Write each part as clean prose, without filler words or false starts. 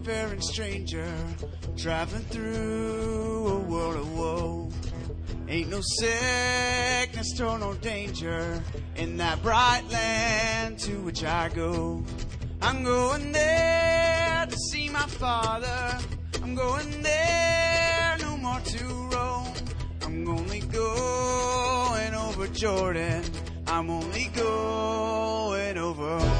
seafaring stranger traveling through a world of woe. Ain't no sickness or no danger in that bright land to which I go. I'm going there to see my Father. I'm going there, no more to roam. I'm only going over Jordan. I'm only going over home.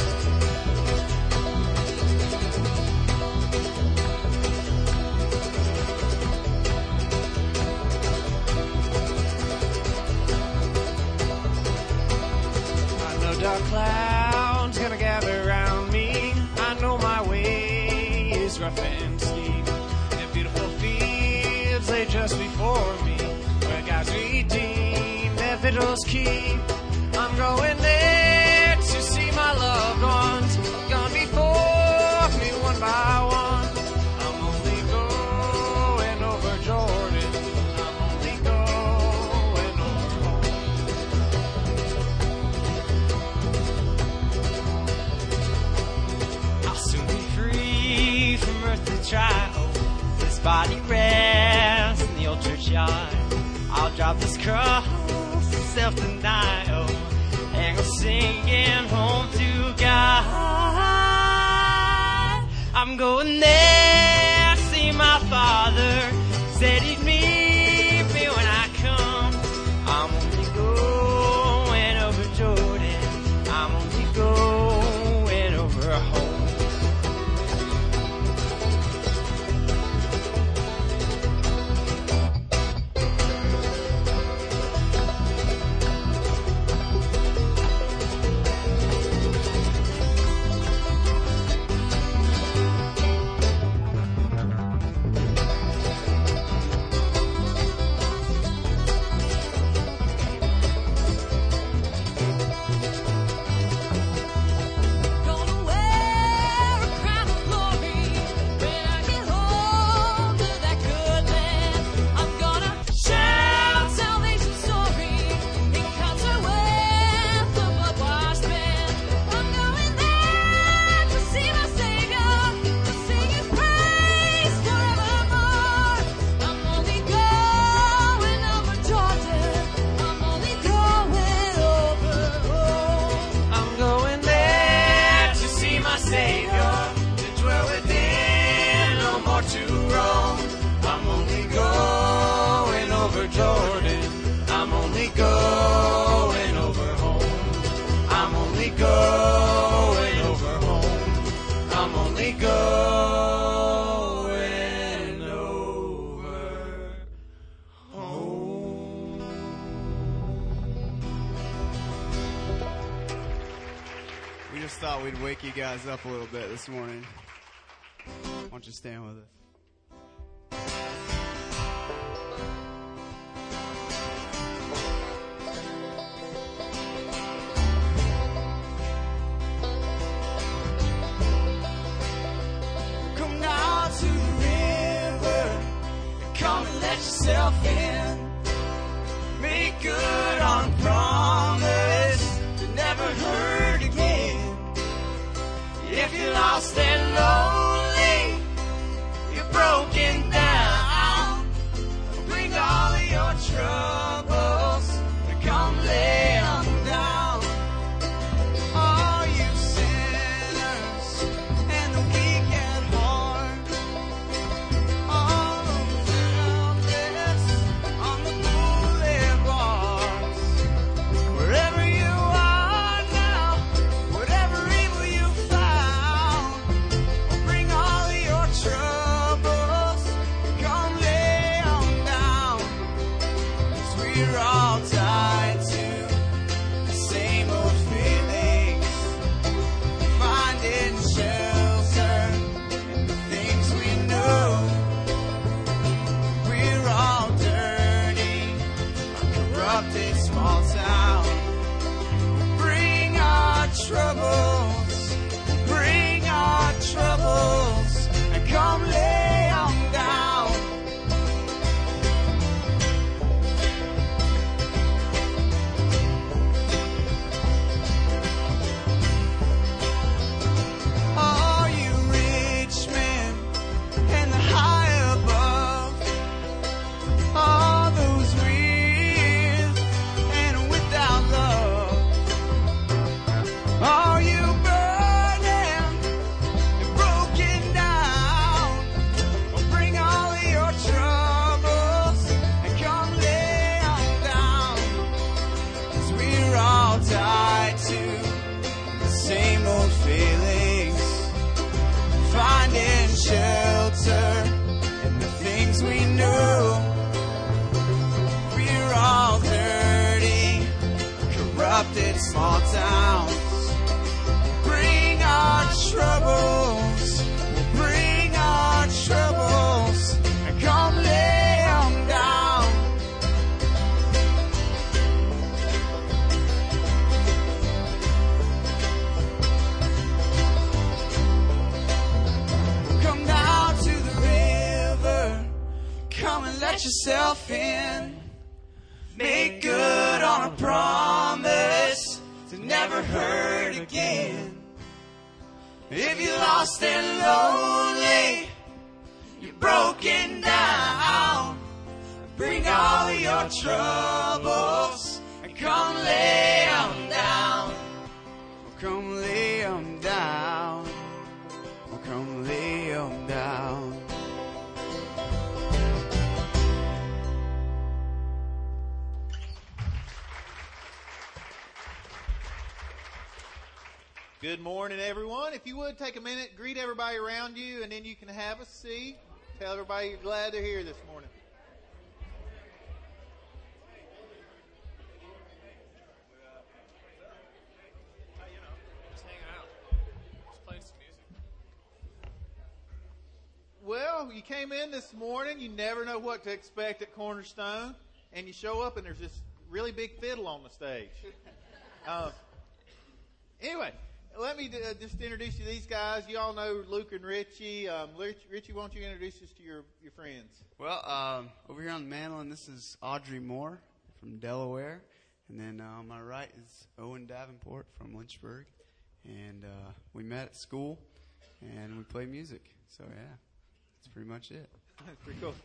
Dark clouds gonna gather around me. I know my way is rough and steep. And beautiful fields lay just before me, where God's redeemed their vigils keep. I'm going there to see my loved ones, gone before me one by one. I'm only going over Jordan. I'm only going over home. I'll soon be free from earthly trial. This body rests in the old churchyard. I'll drop this cross of self-denial and go singing home to God. I'm going there to see my Father. Said he'd meet me when I come. I'm only going over Jordan. I'm only going over home. Thought we'd wake you guys up a little bit this morning. Why don't you stand with us? Come down to the river, come and let yourself in. Make good on promise to never hurt again. If you're lost and lonely, you're broken down, bring all of your troubles and come lay them down. All you sinners and the weak at heart, all those helpless on the boulevards, wherever you are now, whatever evil you found, bring all of your troubles, come lay them down. 'Cause we're all tied to the same old feelings, finding shelter in the things we know. We're all dirty, a corrupted small town. Bring our troubles, and come lay them down. All you rich men small towns. Bring our troubles, we'll bring our troubles, and come lay 'em down. Come down to the river, come and let yourself in. Make good on a promise to never hurt again. If you're lost and lonely, you're broken down, bring all your troubles and come lay 'em down. Come lay 'em down. Come lay 'em down. Good morning, everyone. If you would take a minute, greet everybody around you, and then you can have a seat. Tell everybody you're glad they're here this morning. Just hanging out. Just playing some music. Well, you came in this morning. You never know what to expect at Cornerstone, and you show up, and there's this really big fiddle on the stage. Anyway. Let me just introduce you to these guys. You all know Luke and Richie. Richie, why don't you introduce us to your friends? Well, over here on the mantle, this is Audrey Moore from Delaware. And then on my right is Owen Davenport from Lynchburg. And we met at school, and we play music. So, yeah, that's pretty much it. That's pretty cool.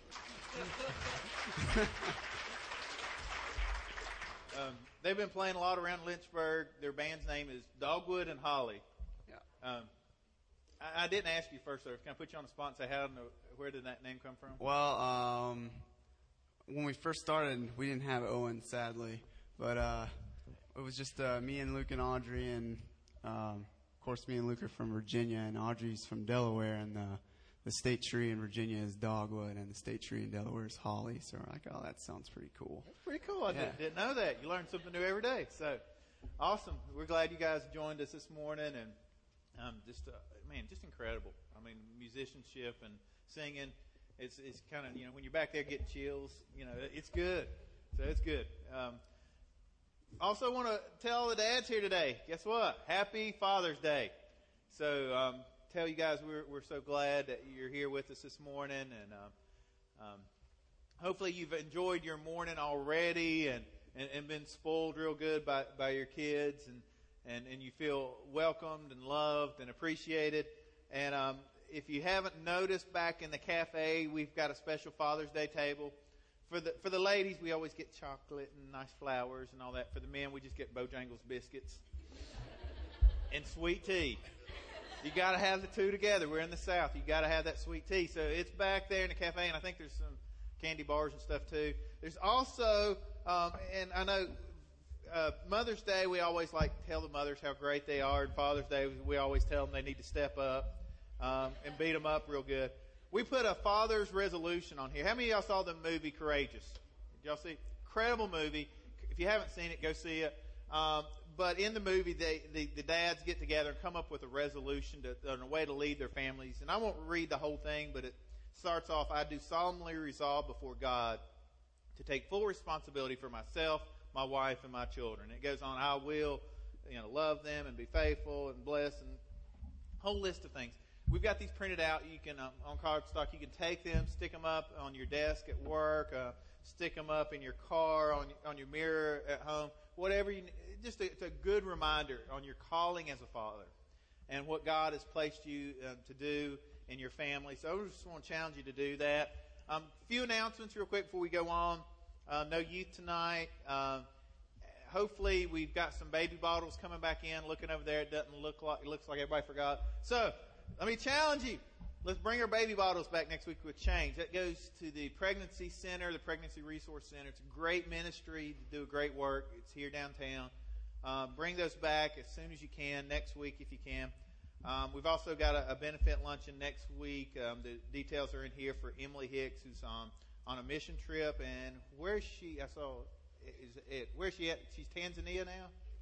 They've been playing a lot around Lynchburg. Their band's name is Dogwood and Holly. Yeah. I didn't ask you first, though. Can I put you on the spot and say where did that name come from? Well, when we first started, we didn't have Owen, sadly. But it was just me and Luke and Audrey. And, of course, me and Luke are from Virginia, and Audrey's from Delaware. And the state tree in Virginia is Dogwood, and the state tree in Delaware is Holly. So we're like, oh, that sounds pretty cool. That's pretty cool. I didn't know that. You learn something new every day. So awesome. We're glad you guys joined us this morning, and just incredible. I mean, musicianship and singing. It's kind of, when you're back there getting chills, it's good. So it's good. Also want to tell the dads here today, guess what? Happy Father's Day. So tell you guys we're so glad that you're here with us this morning, and hopefully you've enjoyed your morning already and been spoiled real good by your kids, and you feel welcomed and loved and appreciated. And if you haven't noticed, back in the cafe we've got a special Father's Day table. For the ladies, we always get chocolate and nice flowers and all that. For the men, we just get Bojangles biscuits and sweet tea. You got to have the two together. We're in the South. You got to have that sweet tea. So it's back there in the cafe, and I think there's some candy bars and stuff too. There's also, and I know Mother's Day, we always like to tell the mothers how great they are. And Father's Day, we always tell them they need to step up and beat them up real good. We put a father's resolution on here. How many of y'all saw the movie Courageous? Did y'all see? Incredible movie. If you haven't seen it, go see it. But in the movie, the dads get together and come up with a resolution on a way to lead their families. And I won't read the whole thing, but it starts off, I do solemnly resolve before God to take full responsibility for myself, my wife, and my children. It goes on, I will love them and be faithful and bless, and a whole list of things. We've got these printed out. You can, on cardstock, you can take them, stick them up on your desk at work, stick them up in your car, on your mirror at home, whatever you need. It's a good reminder on your calling as a father and what God has placed you to do in your family. So I just want to challenge you to do that. A few announcements real quick before we go on. No youth tonight. Hopefully we've got some baby bottles coming back in. Looking over there, it looks like everybody forgot. So let me challenge you. Let's bring our baby bottles back next week with change. That goes to the Pregnancy Center, the Pregnancy Resource Center. It's a great ministry to do great work. It's here downtown. Bring those back as soon as you can, next week if you can. We've also got a benefit luncheon next week. The details are in here for Emily Hicks, who's on a mission trip. And where is she? Where's she at? She's Tanzania now?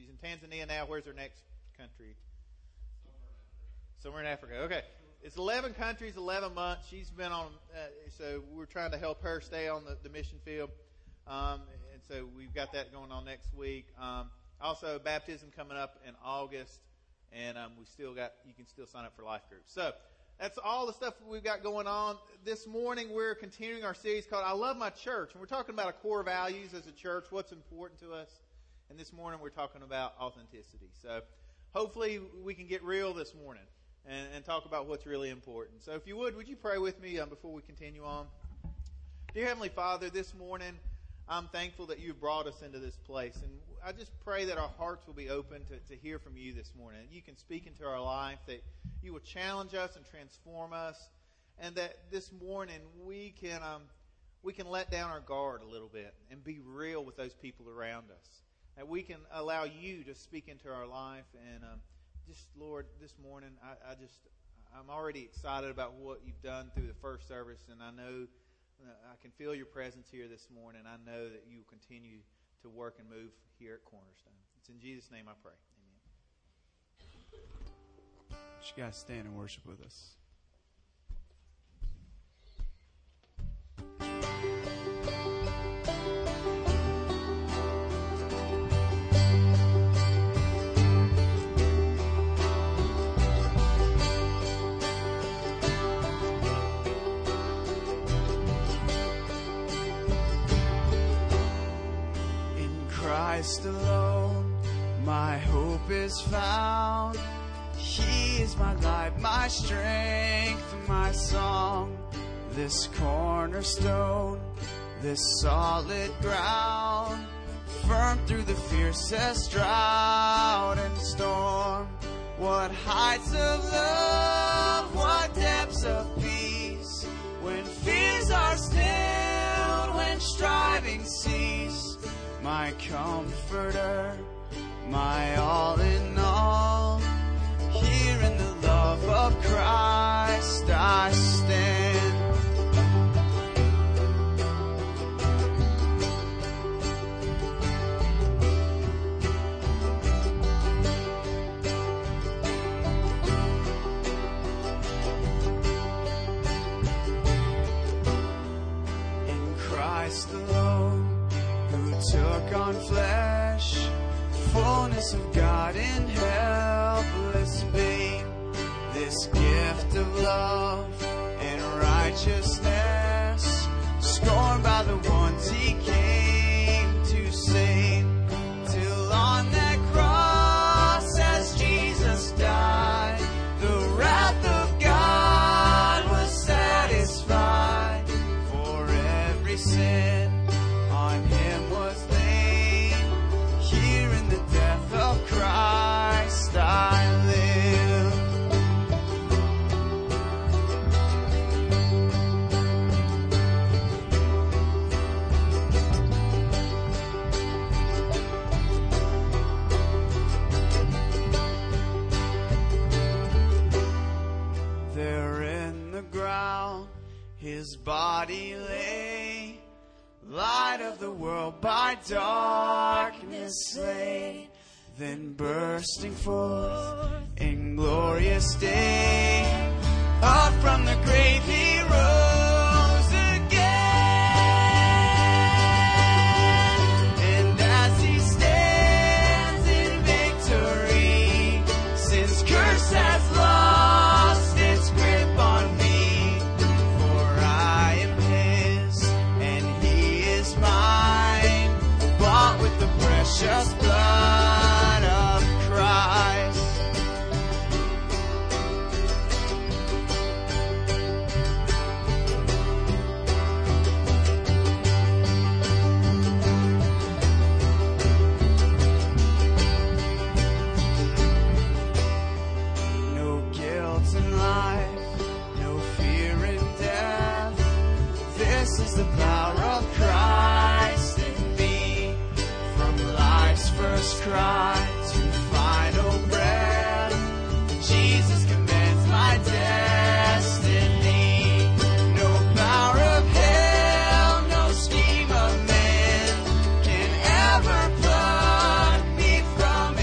She's in Tanzania now. Where's her next country? Somewhere in Africa. Okay. It's 11 countries, 11 months. She's been on, so we're trying to help her stay on the mission field. And so we've got that going on next week. Also, baptism coming up in August. And you can still sign up for life groups. So that's all the stuff we've got going on. This morning we're continuing our series called I Love My Church. And we're talking about our core values as a church, what's important to us. And this morning we're talking about authenticity. So hopefully we can get real this morning and talk about what's really important. So if you would you pray with me before we continue on? Dear Heavenly Father, this morning I'm thankful that you've brought us into this place. And I just pray that our hearts will be open to hear from you this morning. You can speak into our life, that you will challenge us and transform us, and that this morning we can let down our guard a little bit and be real with those people around us. That we can allow you to speak into our life. And just, Lord, this morning I'm already excited about what you've done through the first service, and I know I can feel your presence here this morning. I know that you will continue to work and move here at Cornerstone. It's in Jesus' name I pray. Amen. You guys stand and worship with us. Christ alone, my hope is found. He is my life, my strength, my song. This cornerstone, this solid ground, firm through the fiercest drought and storm. What heights of love, what depths of peace, when fears are stilled, when striving cease. My comforter, my all in all, here in the love of Christ I stand. In Christ alone, took on flesh, fullness of God in helpless babe. This gift of love and righteousness, scorned by the ones he came to save. Till on that cross, as Jesus died, the wrath of God was satisfied. For every sin on him was laid. Here in the death of Christ I live. There in the ground his body lay, light of the world by darkness slain, then bursting forth in glorious day, up from the grave he rose again. And as he stands in victory, sin's curse has lost its grip on me, for I am his and he is mine, bought with the precious blood of Christ. No guilt in life, no fear in death. This is the power of Christ in me. From life's first cry to final breath, Jesus commands my destiny. No power of hell, no scheme of man can ever pluck me from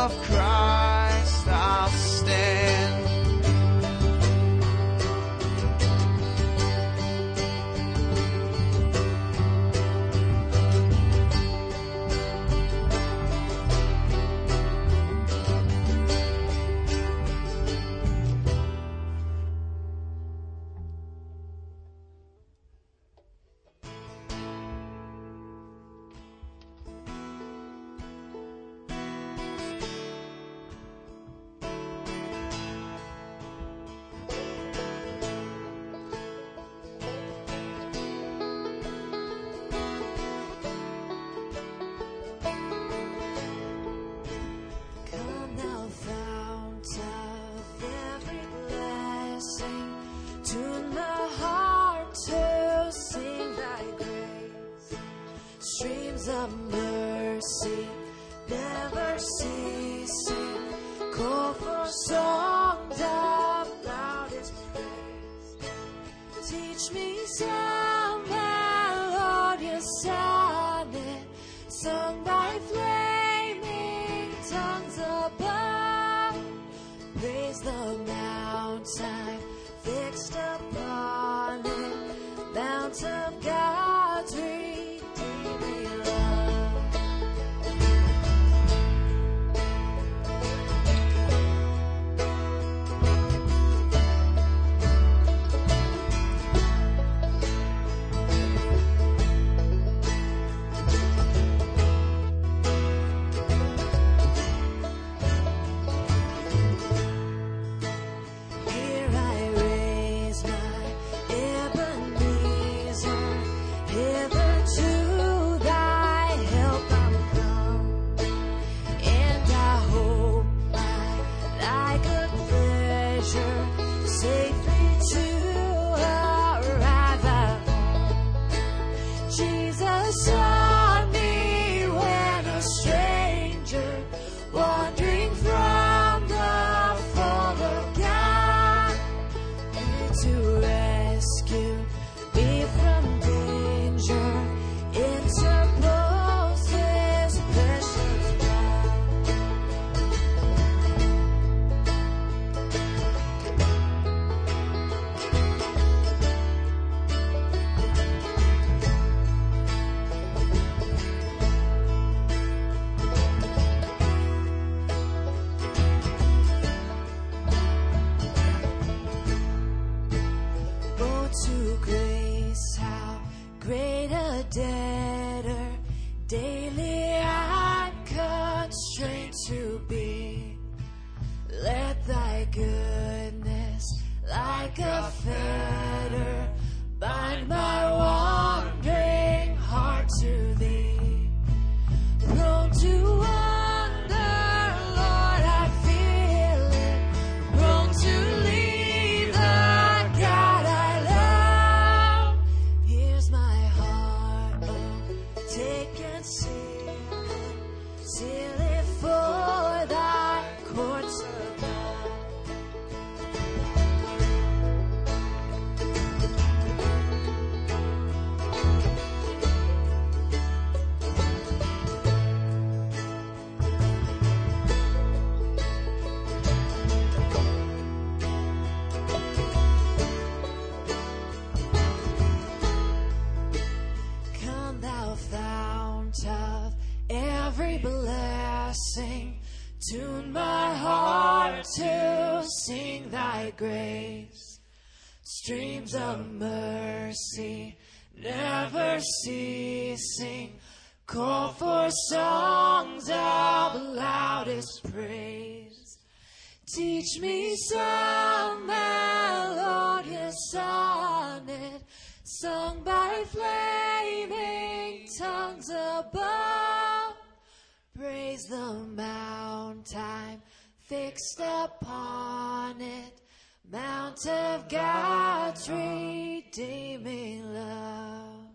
of Christ I'll stand. Tune my heart to sing thy grace. Streams of mercy never ceasing. Call for songs of loudest praise. Teach me some melodious sonnet sung by flaming tongues above. Praise the mount I'm fixed upon it, mount of God's redeeming love.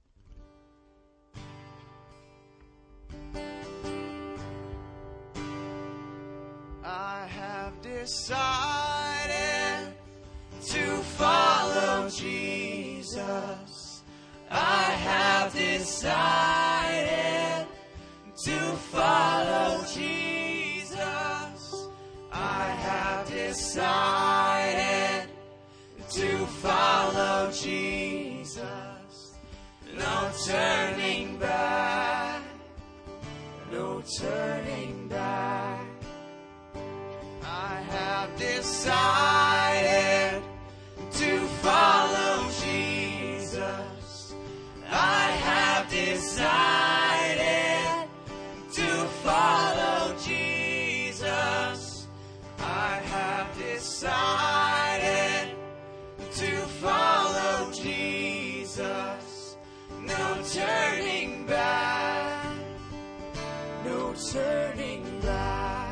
I have decided to follow Jesus. I have decided to follow Jesus. decided to follow Jesus. No turning back, no turning back. I have decided to follow Jesus. I have decided to follow Jesus. I have decided to follow Jesus. No turning back, no turning back.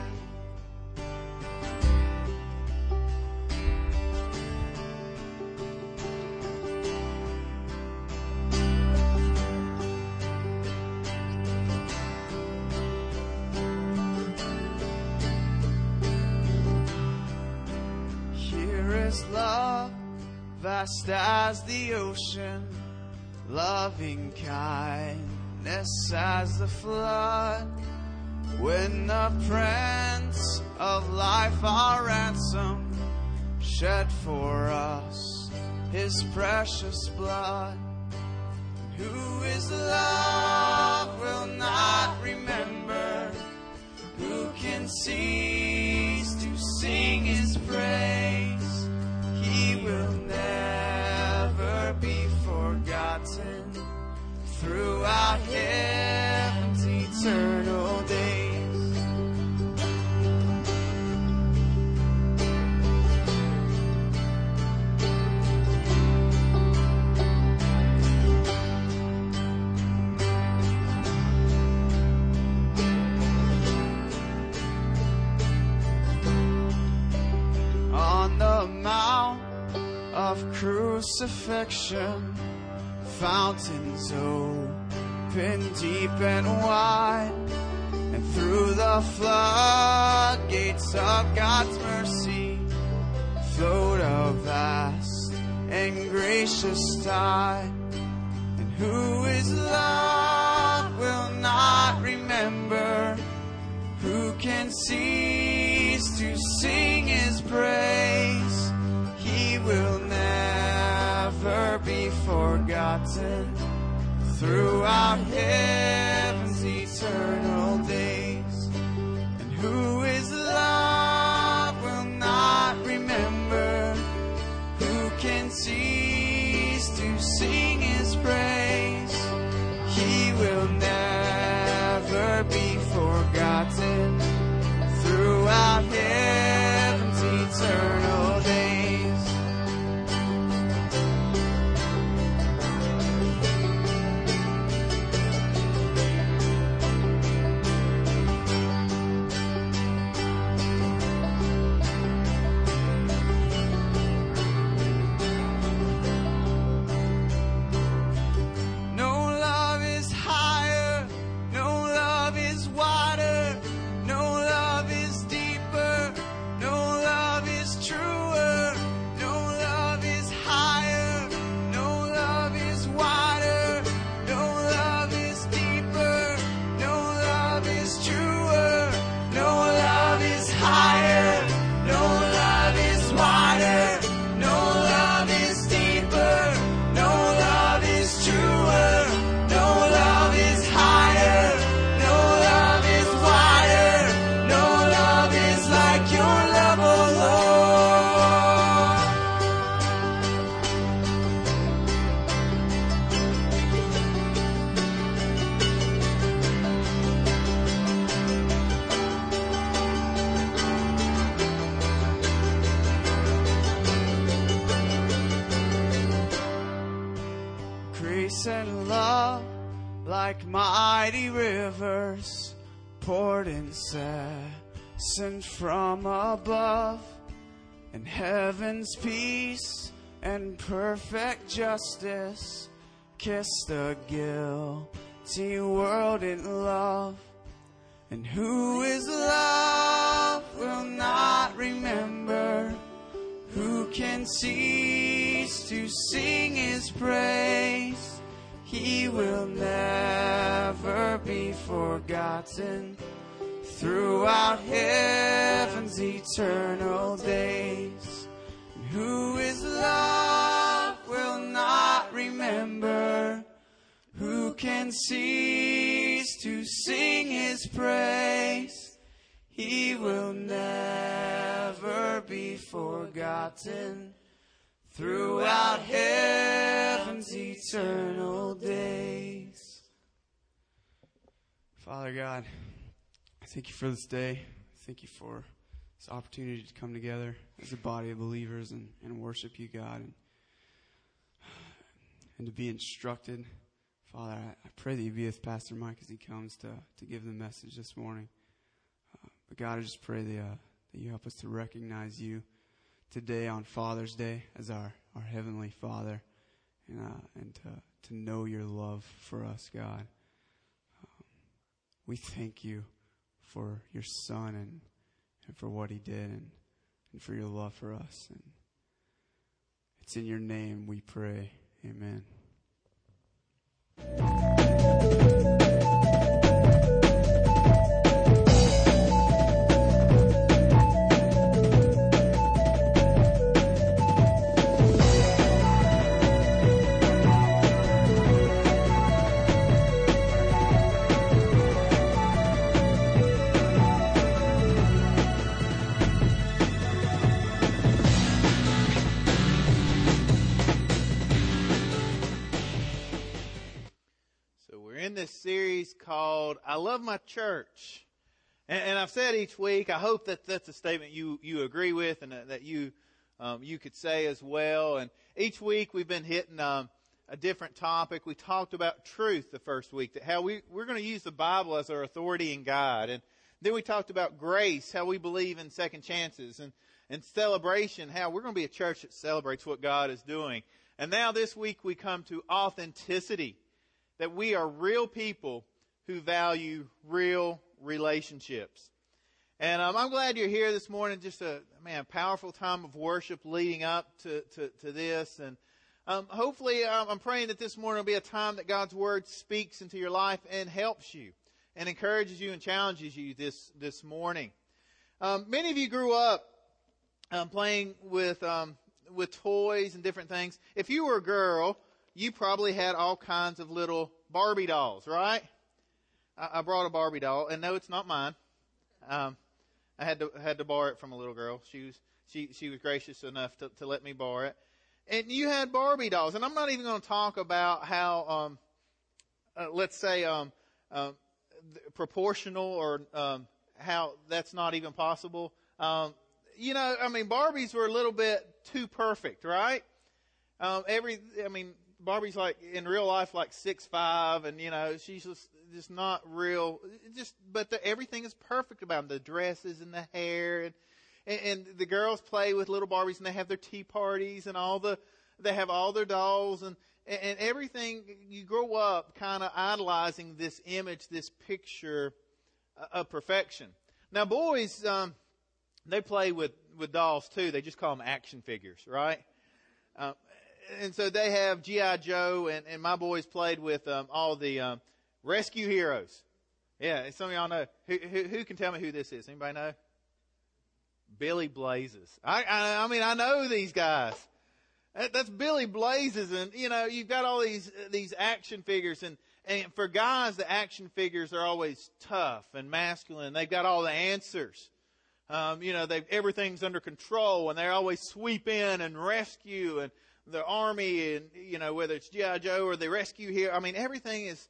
Love, vast as the ocean, loving kindness as the flood. When the Prince of Life, our ransom, shed for us his precious blood. Who is love will not remember, who can cease to sing his praise. He will never be forgotten throughout heaven's eternal days. On the Mount of crucifixion, fountains open deep and wide, and through the floodgates of God's mercy flowed a vast and gracious tide. And who is loved will not remember, who can cease to sing his praise. He will never be forgotten throughout heaven's eternal days. And who is loved will not remember, who can cease to sing his praise. He will never be forgotten throughout heaven's eternal days. And love like mighty rivers poured incessant from above, and heaven's peace and perfect justice kissed the guilty world in love. And who is love will not remember, who can cease to sing his praise. He will never be forgotten throughout heaven's eternal days. can cease to sing His praise. He will never be forgotten throughout heaven's eternal days. Father God, I thank you for this day. Thank you for this opportunity to come together as a body of believers and worship you, God, and to be instructed. Father, I pray that you be with Pastor Mike as he comes to give the message this morning. But God, I just pray that you help us to recognize you today on Father's Day as our Heavenly Father, and to know your love for us, God. We thank you for your Son and for what He did and for your love for us. And it's in your name we pray. Amen. Series called I Love My Church. And I've said each week, I hope that that's a statement you agree with and that you could say as well. And each week we've been hitting a different topic. We talked about truth the first week, that how we're going to use the Bible as our authority and guide. And then we talked about grace, how we believe in second chances, and celebration, how we're going to be a church that celebrates what God is doing. And now this week we come to authenticity, that we are real people who value real relationships. And I'm glad you're here this morning. Just a powerful time of worship leading up to this. And hopefully I'm praying that this morning will be a time that God's Word speaks into your life and helps you and encourages you and challenges you this morning. Many of you grew up playing with toys and different things. If you were a girl, you probably had all kinds of little Barbie dolls, right? I brought a Barbie doll, and no, it's not mine. I had to borrow it from a little girl. She was gracious enough to let me borrow it. And you had Barbie dolls, and I'm not even going to talk about how, let's say, proportional or how that's not even possible. Barbies were a little bit too perfect, right? Barbie's like in real life like 6'5", and she's just not real. But everything is perfect about them. The dresses and the hair, and the girls play with little Barbies, and they have their tea parties and they have all their dolls and everything. You grow up kind of idolizing this image, this picture of perfection. Now boys, they play with dolls too. They just call them action figures, right? And so they have G.I. Joe, and my boys played with all the rescue heroes. Yeah, some of y'all know. Who can tell me who this is? Anybody know? Billy Blazes. I know these guys. That's Billy Blazes, and you've got all these action figures, and for guys, the action figures are always tough and masculine. They've got all the answers. Everything's under control, and they always sweep in and rescue, and the army, and whether it's G.I. Joe or the rescue here. Everything is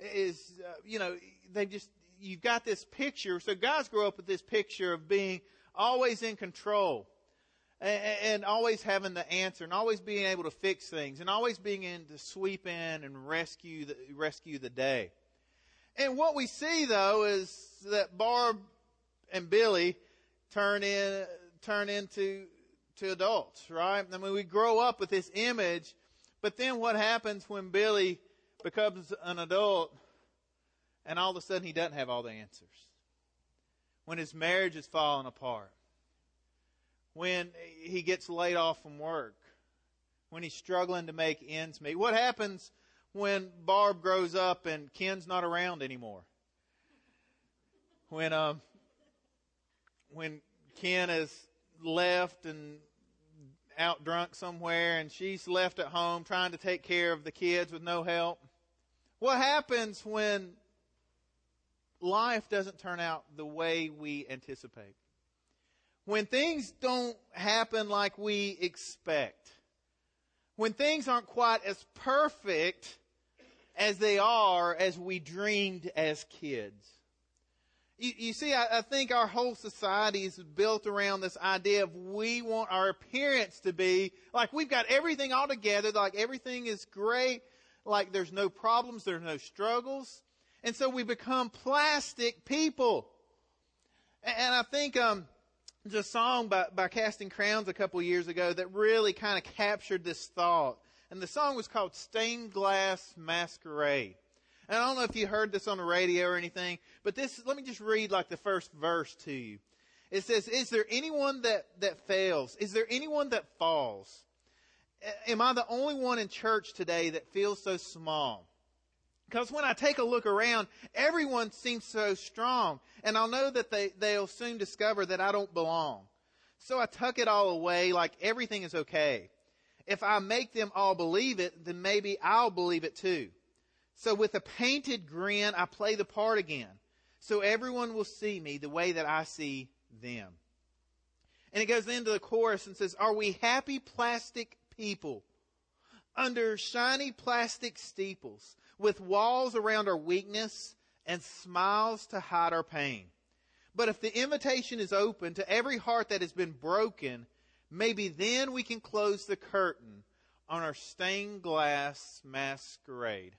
you've got this picture. So guys grow up with this picture of being always in control, and always having the answer, and always being able to fix things, and always being able to sweep in and rescue the day. And what we see though is that Barb and Billy turn into adults, right? We grow up with this image, but then what happens when Billy becomes an adult and all of a sudden he doesn't have all the answers? When his marriage is falling apart, when he gets laid off from work, when he's struggling to make ends meet. What happens when Barb grows up and Ken's not around anymore? When Ken is left and out drunk somewhere, and she's left at home trying to take care of the kids with no help. What happens when life doesn't turn out the way we anticipate? When things don't happen like we expect? When things aren't quite as perfect as they are as we dreamed as kids? You see, I think our whole society is built around this idea of we want our appearance to be like we've got everything all together, like everything is great, like there's no problems, there's no struggles. And so we become plastic people. And I think there's a song by Casting Crowns a couple years ago that really kind of captured this thought. And the song was called Stained Glass Masquerade. And I don't know if you heard this on the radio or anything, but let me just read like the first verse to you. It says, is there anyone that fails? Is there anyone that falls? Am I the only one in church today that feels so small? Because when I take a look around, everyone seems so strong. And I'll know that they'll soon discover that I don't belong. So I tuck it all away like everything is okay. If I make them all believe it, then maybe I'll believe it too. So with a painted grin, I play the part again. So everyone will see me the way that I see them. And it goes into the chorus and says, are we happy plastic people under shiny plastic steeples with walls around our weakness and smiles to hide our pain? But if the invitation is open to every heart that has been broken, maybe then we can close the curtain on our stained glass masquerade.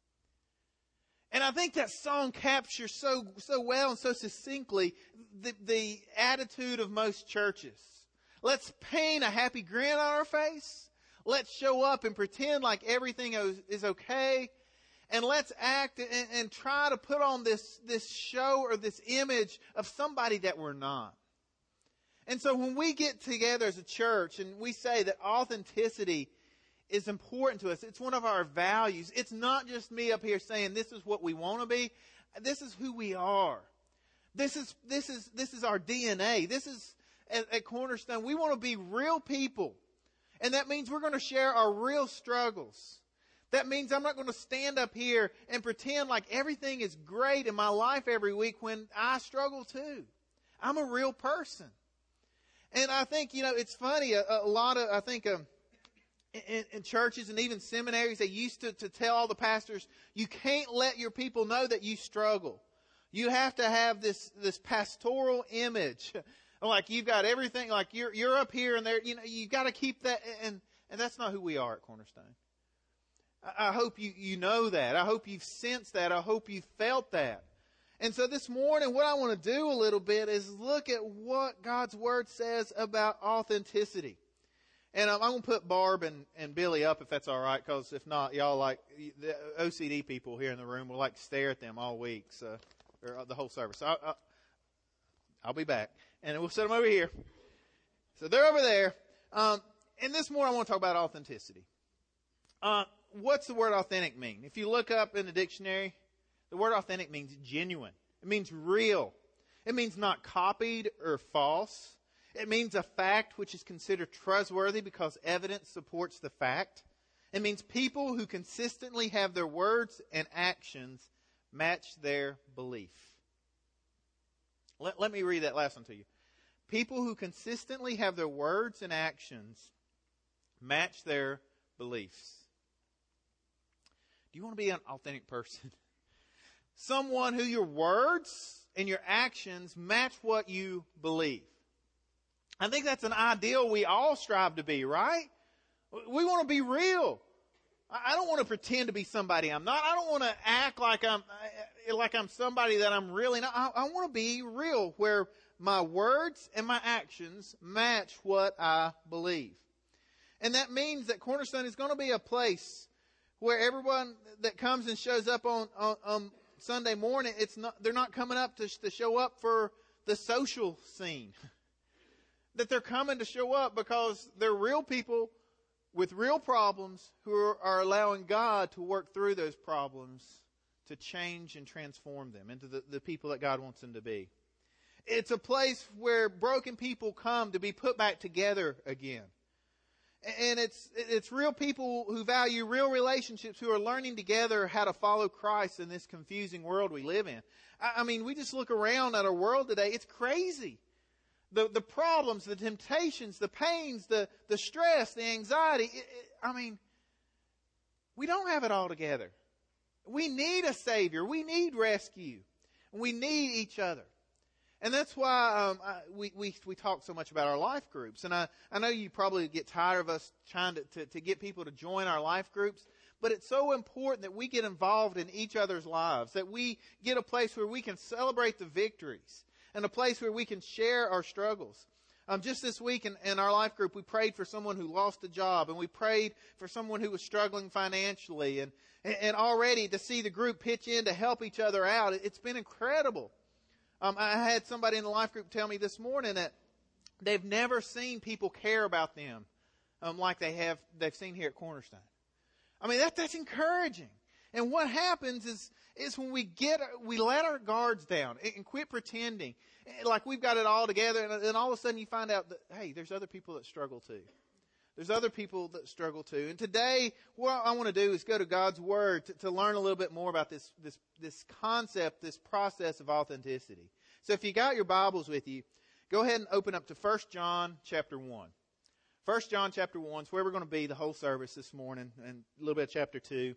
And I think that song captures so well and so succinctly the attitude of most churches. Let's paint a happy grin on our face. Let's show up and pretend like everything is okay. And let's act and try to put on this show or this image of somebody that we're not. And so when we get together as a church and we say that authenticity is important to us, it's one of our values. It's not just me up here saying this is what we want to be. This is who we are. This is our DNA. This is at Cornerstone. We want to be real people. And that means we're going to share our real struggles. That means I'm not going to stand up here and pretend like everything is great in my life every week when I struggle too. I'm a real person. And I think, it's funny, a lot of, I think, in churches and even seminaries, they used to tell all the pastors, you can't let your people know that you struggle. You have to have this pastoral image. Like you've got everything, like you're up here and there, you've got to keep that. And that's not who we are at Cornerstone. I hope you know that. I hope you've sensed that. I hope you've felt that. And so this morning, what I want to do a little bit is look at what God's Word says about authenticity. And I'm going to put Barb and Billy up if that's all right, because if not, y'all like, the OCD people here in the room will like stare at them all week, so, or the whole service. So I'll be back. And we'll set them over here. So they're over there. And this morning I want to talk about authenticity. What's the word authentic mean? If you look up in the dictionary, the word authentic means genuine. It means real. It means not copied or false. It means a fact which is considered trustworthy because evidence supports the fact. It means people who consistently have their words and actions match their belief. Let me read that last one to you. People who consistently have their words and actions match their beliefs. Do you want to be an authentic person? Someone who your words and your actions match what you believe. I think that's an ideal we all strive to be, right? We want to be real. I don't want to pretend to be somebody I'm not. I don't want to act like I'm somebody that I'm really not. I want to be real, where my words and my actions match what I believe. And that means that Cornerstone is going to be a place where everyone that comes and shows up on Sunday morning, they're not coming up to show up for the social scene. That they're coming to show up because they're real people with real problems who are allowing God to work through those problems to change and transform them into the people that God wants them to be. It's a place where broken people come to be put back together again. And it's real people who value real relationships, who are learning together how to follow Christ in this confusing world we live in. I mean, we just look around at our world today. It's crazy. The problems, the temptations, the pains, the stress, the anxiety. I mean, we don't have it all together. We need a Savior. We need rescue. We need each other. And that's why we talk so much about our life groups. And I know you probably get tired of us trying to get people to join our life groups. But it's so important that we get involved in each other's lives, that we get a place where we can celebrate the victories and a place where we can share our struggles. Just this week in our life group, we prayed for someone who lost a job, and we prayed for someone who was struggling financially. And already to see the group pitch in to help each other out, it's been incredible. I had somebody in the life group tell me this morning that they've never seen people care about them like they've seen here at Cornerstone. I mean, that's encouraging. And what happens is when we let our guards down and quit pretending like we've got it all together, and then all of a sudden you find out that, hey, there's other people that struggle too. There's other people that struggle too. And today, what I want to do is go to God's Word to learn a little bit more about this concept, this process of authenticity. So if you got your Bibles with you, go ahead and open up to 1 John chapter 1. 1 John chapter 1 is where we're going to be the whole service this morning, and a little bit of chapter 2.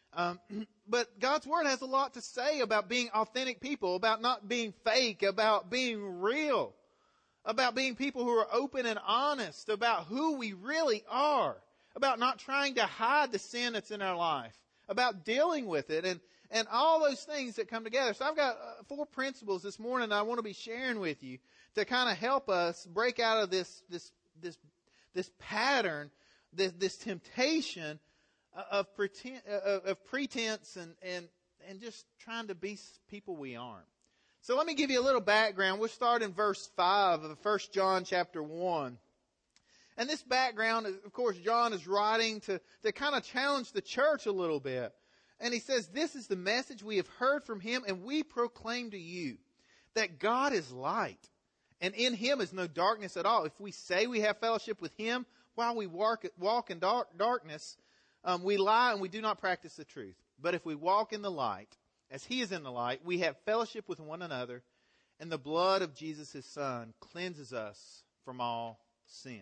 But God's Word has a lot to say about being authentic people, about not being fake, about being real, about being people who are open and honest, about who we really are, about not trying to hide the sin that's in our life, about dealing with it, and all those things that come together. So I've got 4 principles this morning I want to be sharing with you to kind of help us break out of this pattern, this temptation of pretense and just trying to be people we aren't. So let me give you a little background. We'll start in verse 5 of 1 John chapter 1. And this background, of course, John is writing to kind of challenge the church a little bit. And he says, "This is the message we have heard from Him, and we proclaim to you, that God is light, and in Him is no darkness at all. If we say we have fellowship with Him while we walk in darkness, we lie and we do not practice the truth. But if we walk in the light, as He is in the light, we have fellowship with one another, and the blood of Jesus, His Son, cleanses us from all sin."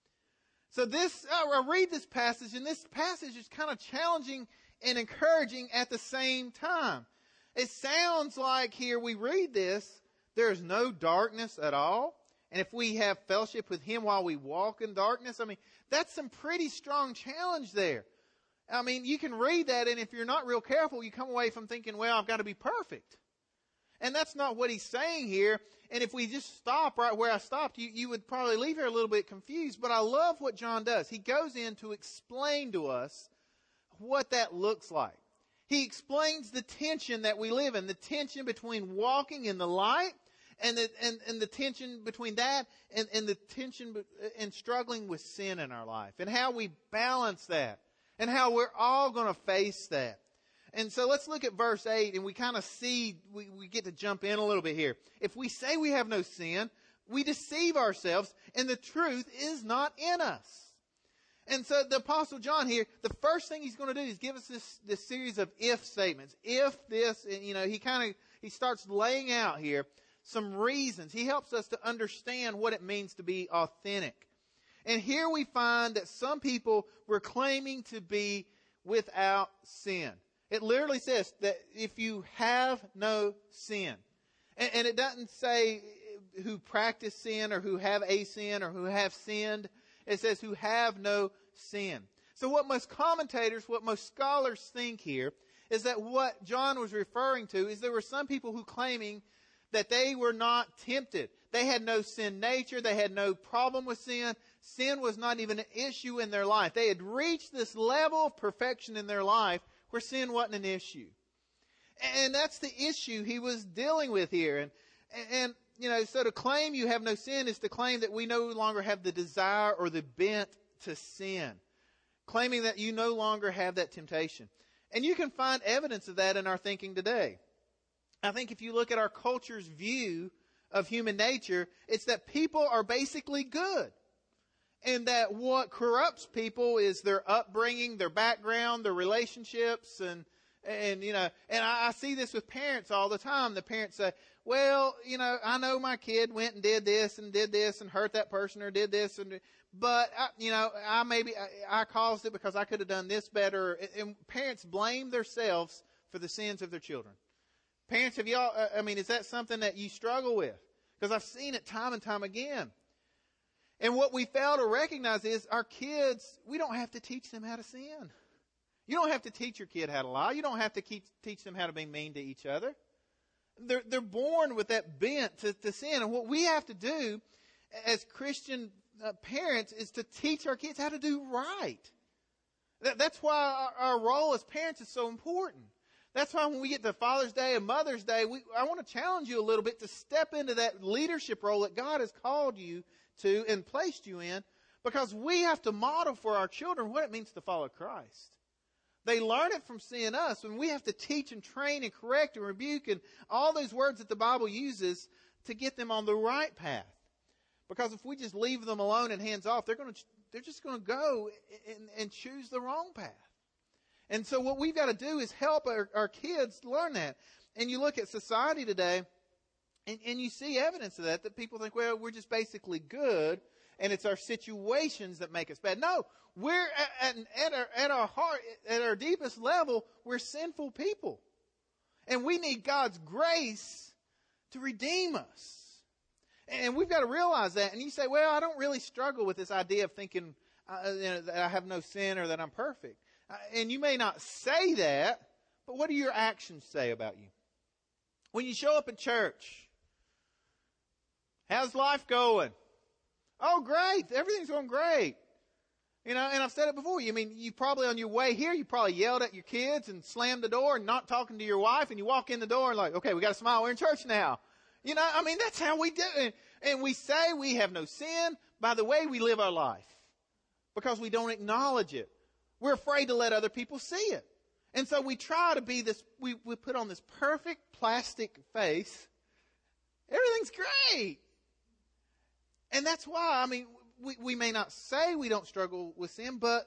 So I read this passage, and this passage is kind of challenging and encouraging at the same time. It sounds like here we read this, there is no darkness at all. And if we have fellowship with Him while we walk in darkness, I mean, that's some pretty strong challenge there. I mean, you can read that, and if you're not real careful, you come away from thinking, well, I've got to be perfect. And that's not what he's saying here. And if we just stop right where I stopped, you would probably leave here a little bit confused. But I love what John does. He goes in to explain to us what that looks like. He explains the tension that we live in, the tension between walking in the light and the tension between that and the tension and struggling with sin in our life, and how we balance that, and how we're all going to face that. And so let's look at verse 8, and we kind of see, we get to jump in a little bit here. If we say we have no sin, we deceive ourselves, and the truth is not in us. And so the Apostle John here, the first thing he's going to do is give us this series of if statements. If this, and he starts laying out here some reasons. He helps us to understand what it means to be authentic. And here we find that some people were claiming to be without sin. It literally says that if you have no sin. And it doesn't say who practice sin or who have a sin or who have sinned. It says who have no sin. So what most commentators, what most scholars think here is that what John was referring to is there were some people who claiming that they were not tempted. They had no sin nature. They had no problem with sin. Sin was not even an issue in their life. They had reached this level of perfection in their life where sin wasn't an issue. And that's the issue he was dealing with here. And so to claim you have no sin is to claim that we no longer have the desire or the bent to sin. Claiming that you no longer have that temptation. And you can find evidence of that in our thinking today. I think if you look at our culture's view of human nature, it's that people are basically good. and that what corrupts people is their upbringing, their background, their relationships, and I see this with parents all the time. The parents say, well, I know my kid went and did this and hurt that person or did this, but I caused it because I could have done this better. And parents blame themselves for the sins of their children. Parents, is that something that you struggle with? Because I've seen it time and time again. And what we fail to recognize is our kids, we don't have to teach them how to sin. You don't have to teach your kid how to lie. You don't have to teach them how to be mean to each other. They're born with that bent to sin. And what we have to do as Christian parents is to teach our kids how to do right. That's why our role as parents is so important. That's why when we get to Father's Day and Mother's Day, I want to challenge you a little bit to step into that leadership role that God has called you to and placed you in, because we have to model for our children what it means to follow Christ. They learn it from seeing us, and we have to teach and train and correct and rebuke and all those words that the Bible uses to get them on the right path. Because if we just leave them alone and hands off, they're just going to go and choose the wrong path. And so what we've got to do is help our kids learn that. And you look at society today, and you see evidence of that people think, well, we're just basically good, and it's our situations that make us bad. No, we're at our heart, at our deepest level, we're sinful people. And we need God's grace to redeem us. And we've got to realize that. And you say, well, I don't really struggle with this idea of thinking that I have no sin or that I'm perfect. And you may not say that, but what do your actions say about you? When you show up in church, how's life going? Oh, great. Everything's going great. And I've said it before. You probably on your way here, you probably yelled at your kids and slammed the door and not talking to your wife. And you walk in the door and like, okay, we got to smile. We're in church now. That's how we do it. And we say we have no sin by the way we live our life, because we don't acknowledge it. We're afraid to let other people see it. And so we try to be this, we put on this perfect plastic face. Everything's great. And that's why, we may not say we don't struggle with sin, but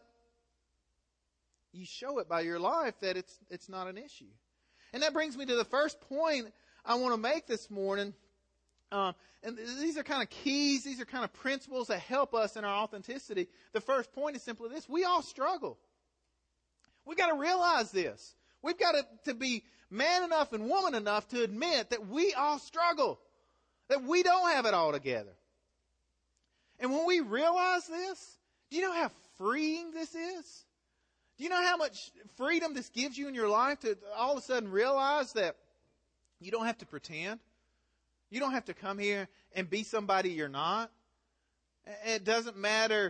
you show it by your life that it's not an issue. And that brings me to the first point I want to make this morning. And these are kind of keys, these are kind of principles that help us in our authenticity. The first point is simply this: we all struggle. We've got to realize this. We've got to be man enough and woman enough to admit that we all struggle, that we don't have it all together. And when we realize this, do you know how freeing this is? Do you know how much freedom this gives you in your life to all of a sudden realize that you don't have to pretend? You don't have to come here and be somebody you're not. It doesn't matter,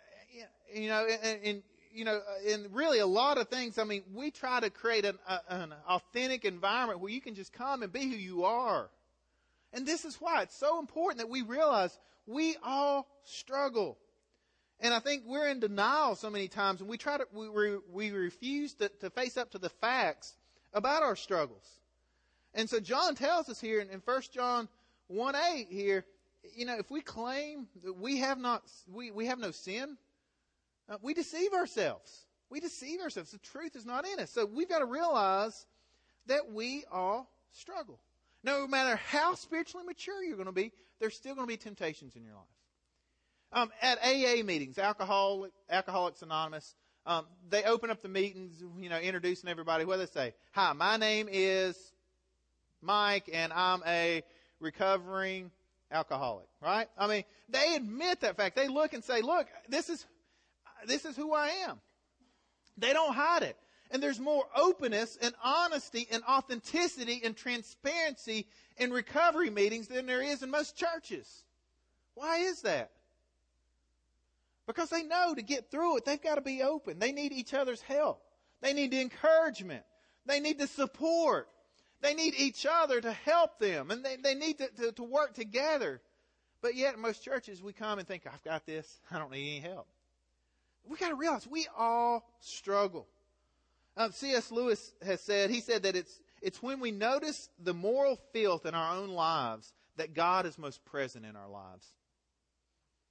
and really a lot of things, we try to create an authentic environment where you can just come and be who you are. And this is why it's so important that we realize we all struggle. And I think we're in denial so many times, and we refuse to face up to the facts about our struggles. And so John tells us here in 1 John 1:8 here, if we claim that we have no sin, we deceive ourselves. We deceive ourselves. The truth is not in us. So we've got to realize that we all struggle. No matter how spiritually mature you're going to be, there's still going to be temptations in your life. At AA meetings, Alcoholics Anonymous, they open up the meetings, introducing everybody. What do they say? Hi, my name is Mike, and I'm a recovering alcoholic. Right? They admit that fact. They look and say, look, this is who I am. They don't hide it. And there's more openness and honesty and authenticity and transparency in recovery meetings than there is in most churches. Why is that? Because they know to get through it, they've got to be open. They need each other's help. They need the encouragement. They need the support. They need each other to help them. And they need to work together. But yet in most churches, we come and think, I've got this. I don't need any help. We've got to realize we all struggle. C.S. Lewis has said, he said that it's when we notice the moral filth in our own lives that God is most present in our lives.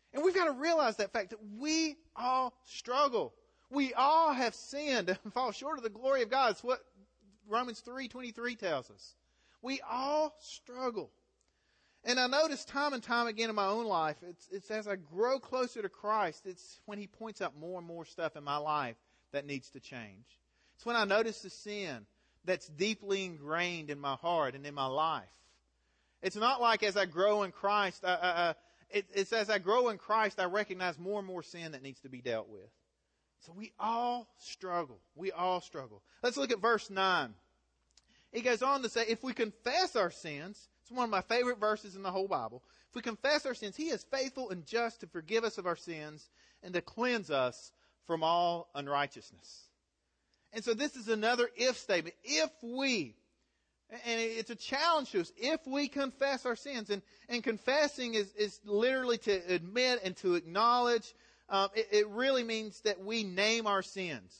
And we've got to realize that fact that we all struggle. We all have sinned and fall short of the glory of God. It's what Romans 3:23 tells us. We all struggle. And I notice time and time again in my own life, it's as I grow closer to Christ, it's when He points out more and more stuff in my life that needs to change. It's when I notice the sin that's deeply ingrained in my heart and in my life. It's not like as I grow in Christ, it's as I grow in Christ, I recognize more and more sin that needs to be dealt with. So we all struggle. We all struggle. Let's look at verse 9. He goes on to say, if we confess our sins, it's one of my favorite verses in the whole Bible. If we confess our sins, He is faithful and just to forgive us of our sins and to cleanse us from all unrighteousness. And so this is another if statement. If we, and it's a challenge to us, if we confess our sins, and confessing is literally to admit and to acknowledge. It really means that we name our sins.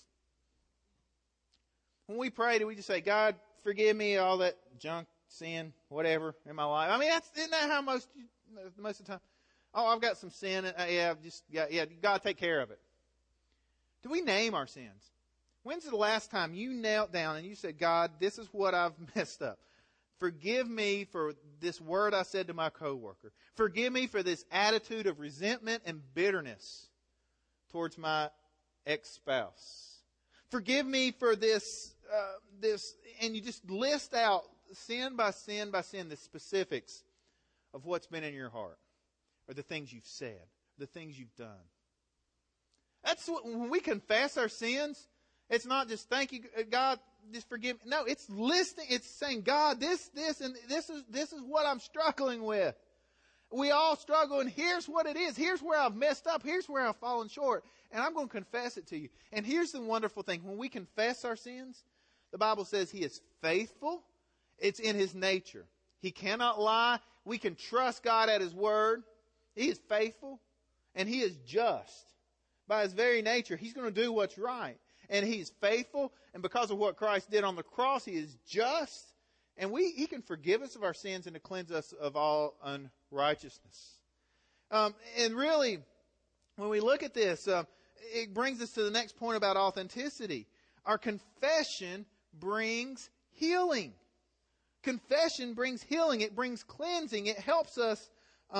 When we pray, do we just say, God, forgive me all that junk, sin, whatever in my life? I mean, isn't that how most of the time? Oh, I've got some sin. God, take care of it. Do we name our sins? When's the last time you knelt down and you said, God, this is what I've messed up. Forgive me for this word I said to my coworker. Forgive me for this attitude of resentment and bitterness towards my ex-spouse. Forgive me for this, and you just list out sin by sin by sin the specifics of what's been in your heart, or the things you've said, the things you've done. That's what, when we confess our sins, it's not just thank you, God, just forgive me. No, it's listing, it's saying, God, this is what I'm struggling with. We all struggle, and here's what it is. Here's where I've messed up. Here's where I've fallen short. And I'm going to confess it to you. And here's the wonderful thing. When we confess our sins, the Bible says He is faithful. It's in His nature. He cannot lie. We can trust God at His word. He is faithful, and He is just. By His very nature, He's going to do what's right. And He's faithful, and because of what Christ did on the cross, He is just. And He can forgive us of our sins and to cleanse us of all unrighteousness. And really, when we look at this, it brings us to the next point about authenticity. Our confession brings healing. Confession brings healing. It brings cleansing. It helps us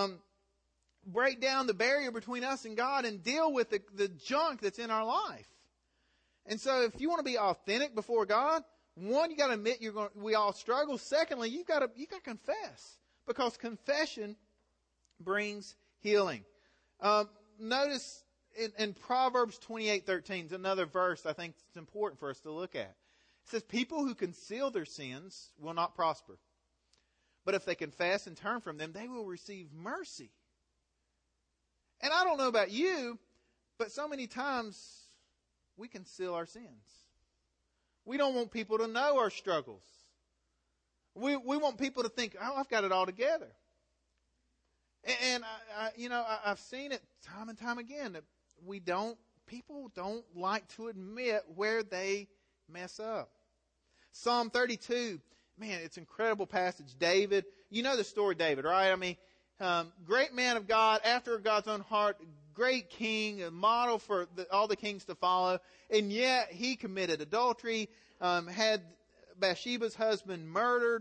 break down the barrier between us and God and deal with the junk that's in our life. And so if you want to be authentic before God, one, you got to admit we all struggle. Secondly, you got to confess, because confession brings healing. Notice in Proverbs 28:13 is another verse I think it's important for us to look at. It says, people who conceal their sins will not prosper. But if they confess and turn from them, they will receive mercy. And I don't know about you, but so many times we conceal our sins. We don't want people to know our struggles. We want people to think, oh, I've got it all together. And I've seen it time and time again that people don't like to admit where they mess up. Psalm 32, man, it's an incredible passage. David, you know the story of David, right? I mean, great man of God, after God's own heart, great king, a model for all the kings to follow, and yet he committed adultery, had Bathsheba's husband murdered.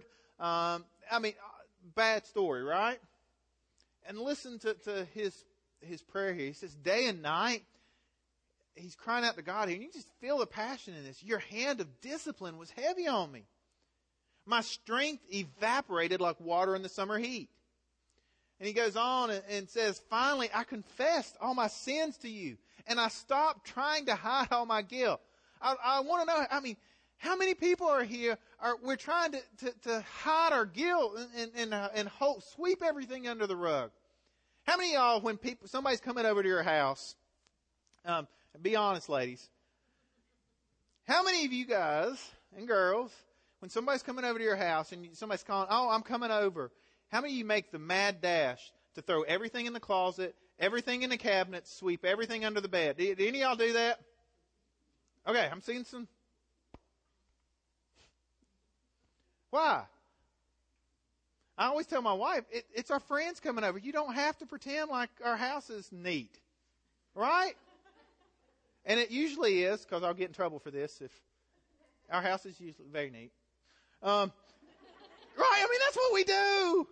Bad story, right? And listen to his prayer here. He says, day and night, he's crying out to God here, and you just feel the passion in this. Your hand of discipline was heavy on me. My strength evaporated like water in the summer heat. And he goes on and says, finally, I confessed all my sins to you, and I stopped trying to hide all my guilt. I want to know, how many people are here, we're trying to hide our guilt and sweep everything under the rug. How many of y'all, when somebody's coming over to your house, be honest, ladies, how many of you guys and girls, when somebody's coming over to your house and somebody's calling, oh, I'm coming over, how many of you make the mad dash to throw everything in the closet, everything in the cabinet, sweep everything under the bed? Did any of y'all do that? Okay, I'm seeing some. Why? I always tell my wife, it's our friends coming over. You don't have to pretend like our house is neat. Right? And it usually is, because I'll get in trouble for this if our house is usually very neat. Right? I mean, that's what we do.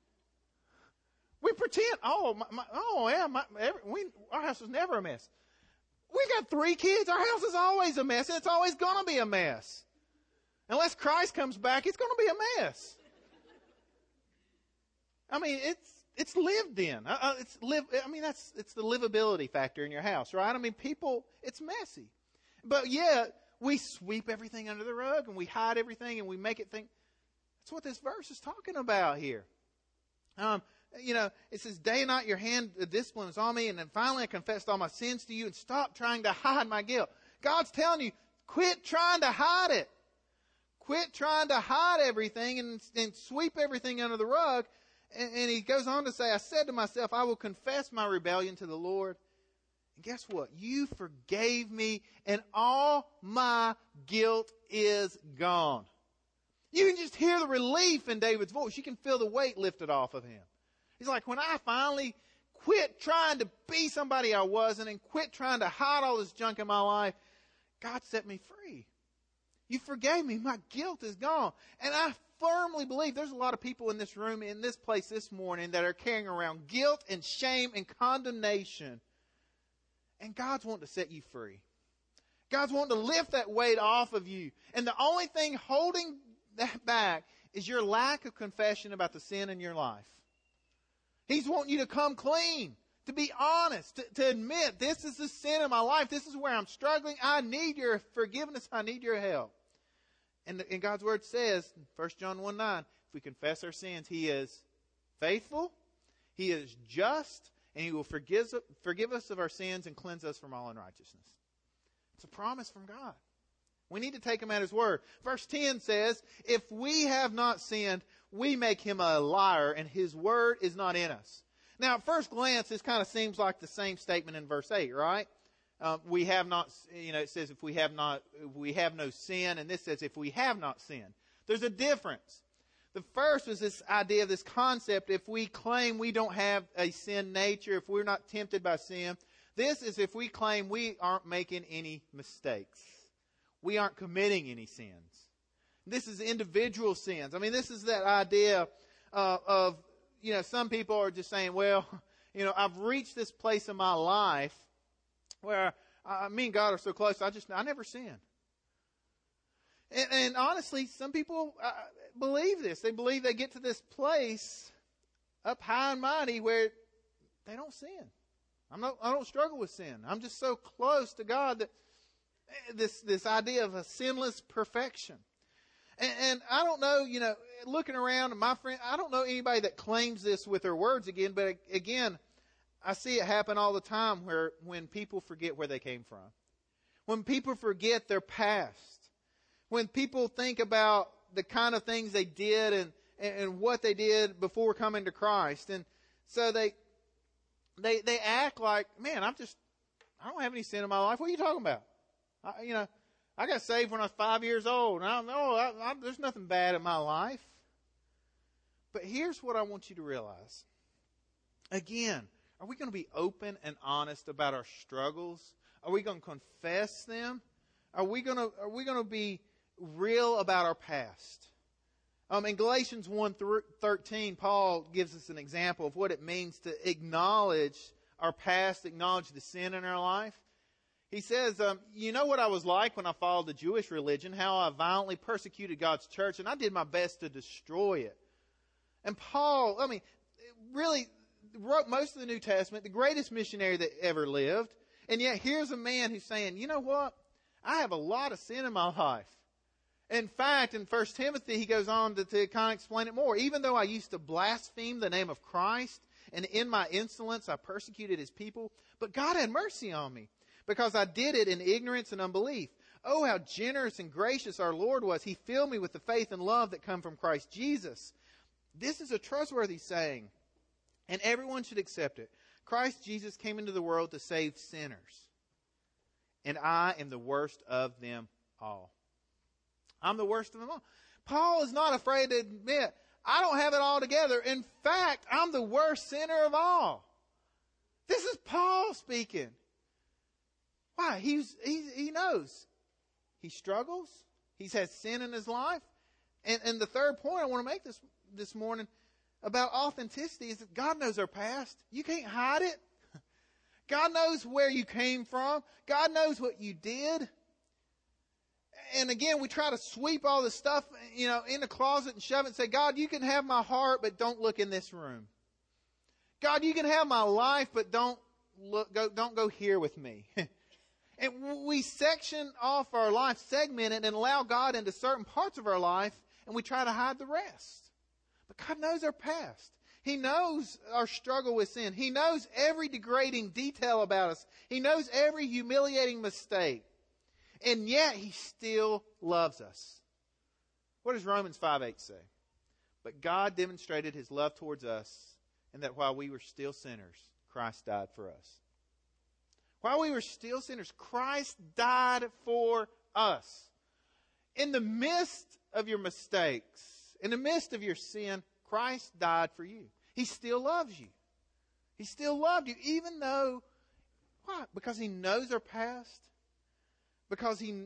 We pretend, our house was never a mess. We got 3 kids. Our house is always a mess, and it's always going to be a mess. Unless Christ comes back, it's going to be a mess. I mean, it's lived in. It's the livability factor in your house, right? I mean, it's messy. But yet, we sweep everything under the rug, and we hide everything, and we make it think. That's what this verse is talking about here. It says, day and night your hand of discipline is on me, and then finally I confessed all my sins to you, and stop trying to hide my guilt. God's telling you, quit trying to hide it. Quit trying to hide everything and sweep everything under the rug. And he goes on to say, I said to myself, I will confess my rebellion to the Lord. And guess what? You forgave me, and all my guilt is gone. You can just hear the relief in David's voice. You can feel the weight lifted off of him. He's like, when I finally quit trying to be somebody I wasn't and quit trying to hide all this junk in my life, God set me free. You forgave me. My guilt is gone. And I firmly believe there's a lot of people in this room, in this place this morning, that are carrying around guilt and shame and condemnation. And God's wanting to set you free. God's wanting to lift that weight off of you. And the only thing holding that back is your lack of confession about the sin in your life. He's wanting you to come clean, to be honest, to admit this is the sin in my life. This is where I'm struggling. I need your forgiveness. I need your help. And God's Word says, 1 John 1:9, if we confess our sins, He is faithful, He is just, and He will forgive us of our sins and cleanse us from all unrighteousness. It's a promise from God. We need to take Him at His word. Verse 10 says, if we have not sinned, we make Him a liar, and His word is not in us. Now, at first glance, this kind of seems like the same statement in verse 8, right? We have not, it says if we have no sin, and this says if we have not sinned. There's a difference. The first was this idea, this concept, if we claim we don't have a sin nature, if we're not tempted by sin. This is if we claim we aren't making any mistakes. We aren't committing any sins. This is individual sins. I mean, this is that idea of some people are just saying, well, I've reached this place in my life where me and God are so close, I never sin. And honestly, some people believe this. They believe they get to this place up high and mighty where they don't sin. I don't struggle with sin. I'm just so close to God that this idea of a sinless perfection. And I don't know, looking around, my friend, I don't know anybody that claims this with their words again, but again, I see it happen all the time when people forget where they came from. When people forget their past. When people think about the kind of things they did and what they did before coming to Christ. And so they act like, man, I don't have any sin in my life. What are you talking about? I got saved when I was 5 years old. And I don't know, there's nothing bad in my life. But here's what I want you to realize. Again, are we going to be open and honest about our struggles? Are we going to confess them? Are we going to be real about our past? In Galatians 1:13, Paul gives us an example of what it means to acknowledge our past, acknowledge the sin in our life. He says, you know what I was like when I followed the Jewish religion, how I violently persecuted God's church, and I did my best to destroy it. And Paul, really wrote most of the New Testament, the greatest missionary that ever lived. And yet here's a man who's saying, you know what? I have a lot of sin in my life. In fact, in 1 Timothy, he goes on to kind of explain it more. Even though I used to blaspheme the name of Christ, and in my insolence I persecuted His people, but God had mercy on me, because I did it in ignorance and unbelief. Oh, how generous and gracious our Lord was. He filled me with the faith and love that come from Christ Jesus. This is a trustworthy saying, and everyone should accept it. Christ Jesus came into the world to save sinners, and I am the worst of them all. I'm the worst of them all. Paul is not afraid to admit, I don't have it all together. In fact, I'm the worst sinner of all. This is Paul speaking. Why? He knows. He struggles. He's had sin in his life. And the third point I want to make this morning about authenticity is that God knows our past. You can't hide it. God knows where you came from. God knows what you did. And again, we try to sweep all this stuff, in the closet and shove it and say, God, you can have my heart, but don't look in this room. God, you can have my life, but don't go here with me. And we section off our life, segment it, and allow God into certain parts of our life, and we try to hide the rest. But God knows our past. He knows our struggle with sin. He knows every degrading detail about us. He knows every humiliating mistake. And yet, He still loves us. What does Romans 5:8 say? But God demonstrated His love towards us, and that while we were still sinners, Christ died for us. While we were still sinners, Christ died for us. In the midst of your mistakes, in the midst of your sin, Christ died for you. He still loves you. He still loved you, even though, why? Because He knows our past. Because He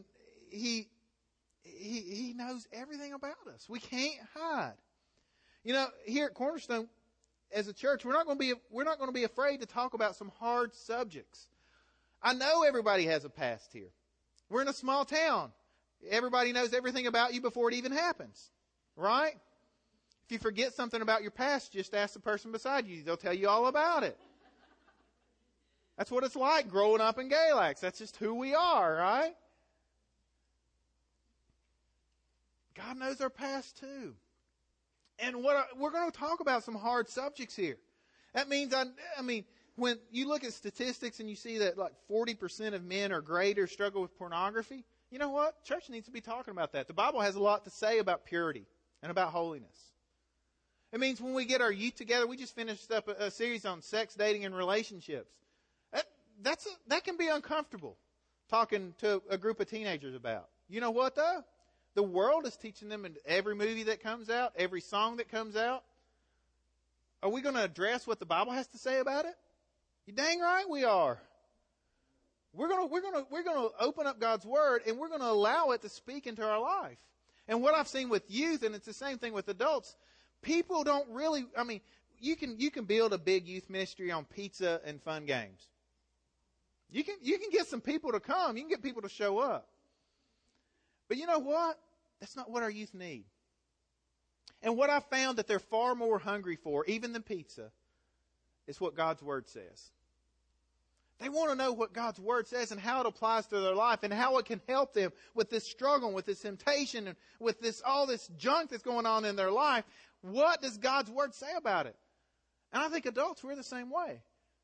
knows everything about us. We can't hide. Here at Cornerstone, as a church, we're not going to be afraid to talk about some hard subjects. I know everybody has a past here. We're in a small town. Everybody knows everything about you before it even happens. Right? If you forget something about your past, just ask the person beside you. They'll tell you all about it. That's what it's like growing up in Galax. That's just who we are, right? God knows our past too. And we're going to talk about some hard subjects here. That means, when you look at statistics and you see that like 40% of men or greater struggle with pornography, you know what? Church needs to be talking about that. The Bible has a lot to say about purity and about holiness. It means when we get our youth together, we just finished up a series on sex, dating, and relationships. That can be uncomfortable, talking to a group of teenagers about. You know what, though? The world is teaching them in every movie that comes out, every song that comes out. Are we going to address what the Bible has to say about it? You dang right we are. We're going to open up God's Word, and we're going to allow it to speak into our life. And what I've seen with youth, and it's the same thing with adults, people don't really, you can build a big youth ministry on pizza and fun games. You can get some people to come. You can get people to show up. But you know what? That's not what our youth need. And what I found that they're far more hungry for, even than pizza, is what God's Word says. They want to know what God's Word says and how it applies to their life and how it can help them with this struggle, with this temptation, and with all this junk that's going on in their life. What does God's Word say about it? And I think adults, we're the same way.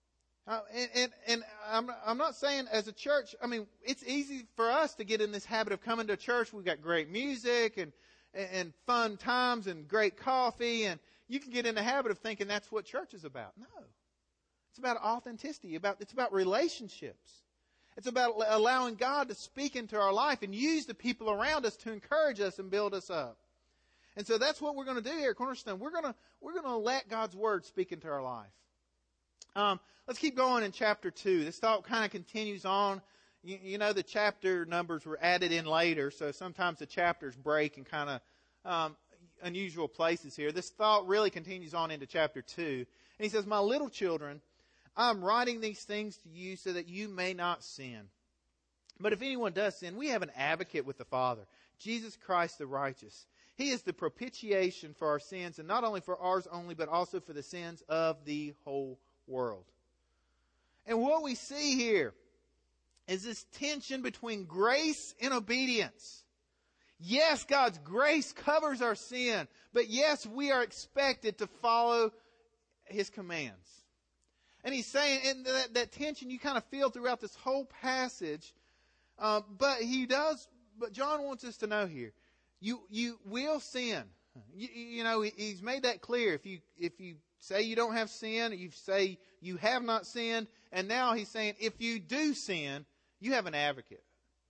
And I'm not saying as a church, it's easy for us to get in this habit of coming to church. We've got great music and fun times and great coffee, and you can get in the habit of thinking that's what church is about. No. It's about authenticity. It's about relationships. It's about allowing God to speak into our life and use the people around us to encourage us and build us up. And so that's what we're going to do here at Cornerstone. We're going to let God's Word speak into our life. Let's keep going in chapter 2. This thought kind of continues on. You know, the chapter numbers were added in later, so sometimes the chapters break in kind of unusual places here. This thought really continues on into chapter 2. And he says, "My little children, I'm writing these things to you so that you may not sin. But if anyone does sin, we have an advocate with the Father, Jesus Christ the righteous. He is the propitiation for our sins, and not only for ours only, but also for the sins of the whole world." And what we see here is this tension between grace and obedience. Yes, God's grace covers our sin, but yes, we are expected to follow His commands. And he's saying, and that tension you kind of feel throughout this whole passage, but John wants us to know here, you will sin. He's made that clear. If you say you don't have sin, you say you have not sinned, and now he's saying if you do sin, you have an advocate.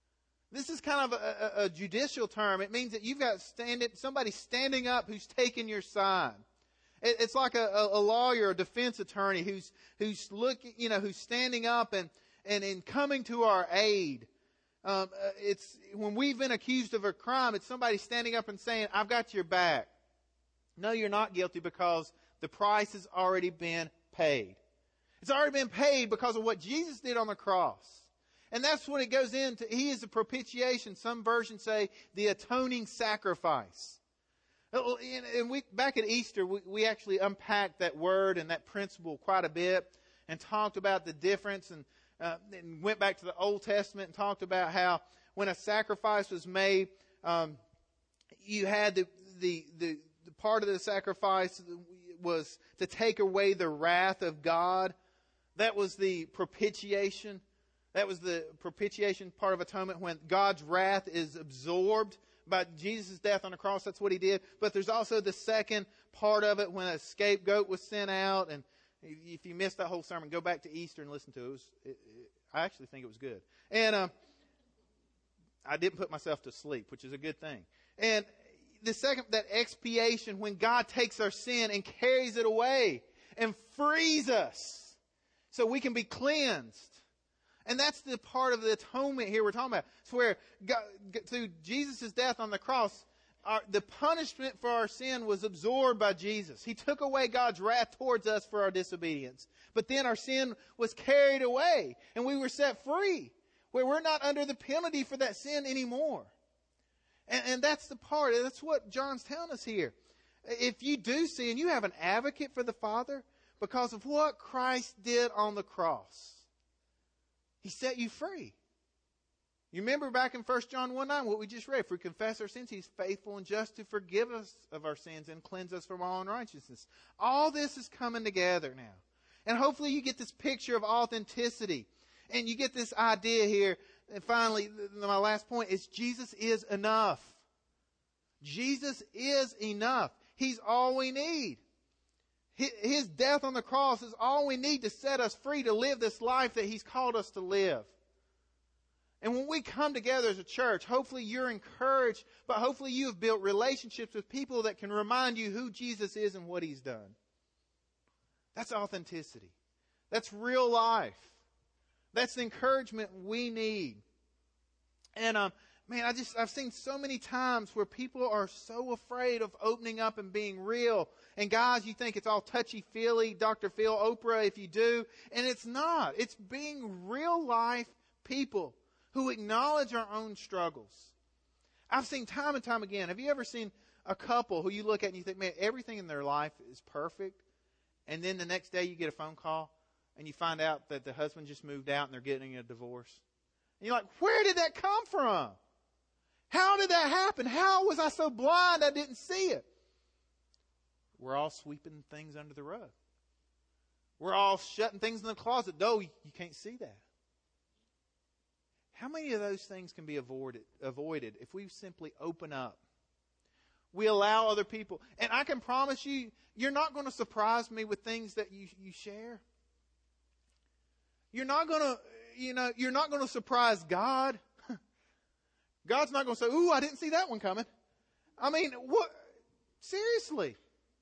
This is kind of a judicial term. It means that you've got somebody standing up who's taking your side. It's like a lawyer, a defense attorney who's looking, who's standing up and coming to our aid. It's when we've been accused of a crime, it's somebody standing up and saying, "I've got your back." No, you're not guilty because the price has already been paid. It's already been paid because of what Jesus did on the cross. And that's what it goes into. He is the propitiation. Some versions say the atoning sacrifice. And back at Easter, we actually unpacked that word and that principle quite a bit and talked about the difference and went back to the Old Testament and talked about how when a sacrifice was made, you had the part of the sacrifice was to take away the wrath of God. That was the propitiation. That was the propitiation part of atonement when God's wrath is absorbed by Jesus' death on the cross. That's what He did. But there's also the second part of it when a scapegoat was sent out. And if you missed that whole sermon, go back to Easter and listen to it. I actually think it was good. And I didn't put myself to sleep, which is a good thing. And the second, that expiation, when God takes our sin and carries it away and frees us so we can be cleansed. And that's the part of the atonement here we're talking about. It's where God, through Jesus' death on the cross, the punishment for our sin was absorbed by Jesus. He took away God's wrath towards us for our disobedience. But then our sin was carried away and we were set free, where we're not under the penalty for that sin anymore. And that's the part. That's what John's telling us here. If you do sin, you have an advocate for the Father because of what Christ did on the cross. He set you free. You remember back in 1 John 1:9, what we just read. If we confess our sins, He's faithful and just to forgive us of our sins and cleanse us from all unrighteousness. All this is coming together now. And hopefully you get this picture of authenticity. And you get this idea here. And finally, my last point is Jesus is enough. Jesus is enough. He's all we need. His death on the cross is all we need to set us free to live this life that He's called us to live. And when we come together as a church, hopefully you're encouraged, but hopefully you have built relationships with people that can remind you who Jesus is and what He's done. That's authenticity. That's real life. That's the encouragement we need. And I've seen so many times where people are so afraid of opening up and being real. And guys, you think it's all touchy-feely, Dr. Phil, Oprah, if you do. And it's not. It's being real life people who acknowledge our own struggles. I've seen time and time again. Have you ever seen a couple who you look at and you think, man, everything in their life is perfect. And then the next day you get a phone call and you find out that the husband just moved out and they're getting a divorce. And you're like, where did that come from? How did that happen? How was I so blind I didn't see it? We're all sweeping things under the rug. We're all shutting things in the closet. No, you can't see that. How many of those things can be avoided if we simply open up? We allow other people. And I can promise you, you're not going to surprise me with things that you share. You're not going to surprise God. God's not going to say, ooh, I didn't see that one coming. I mean, what? Seriously.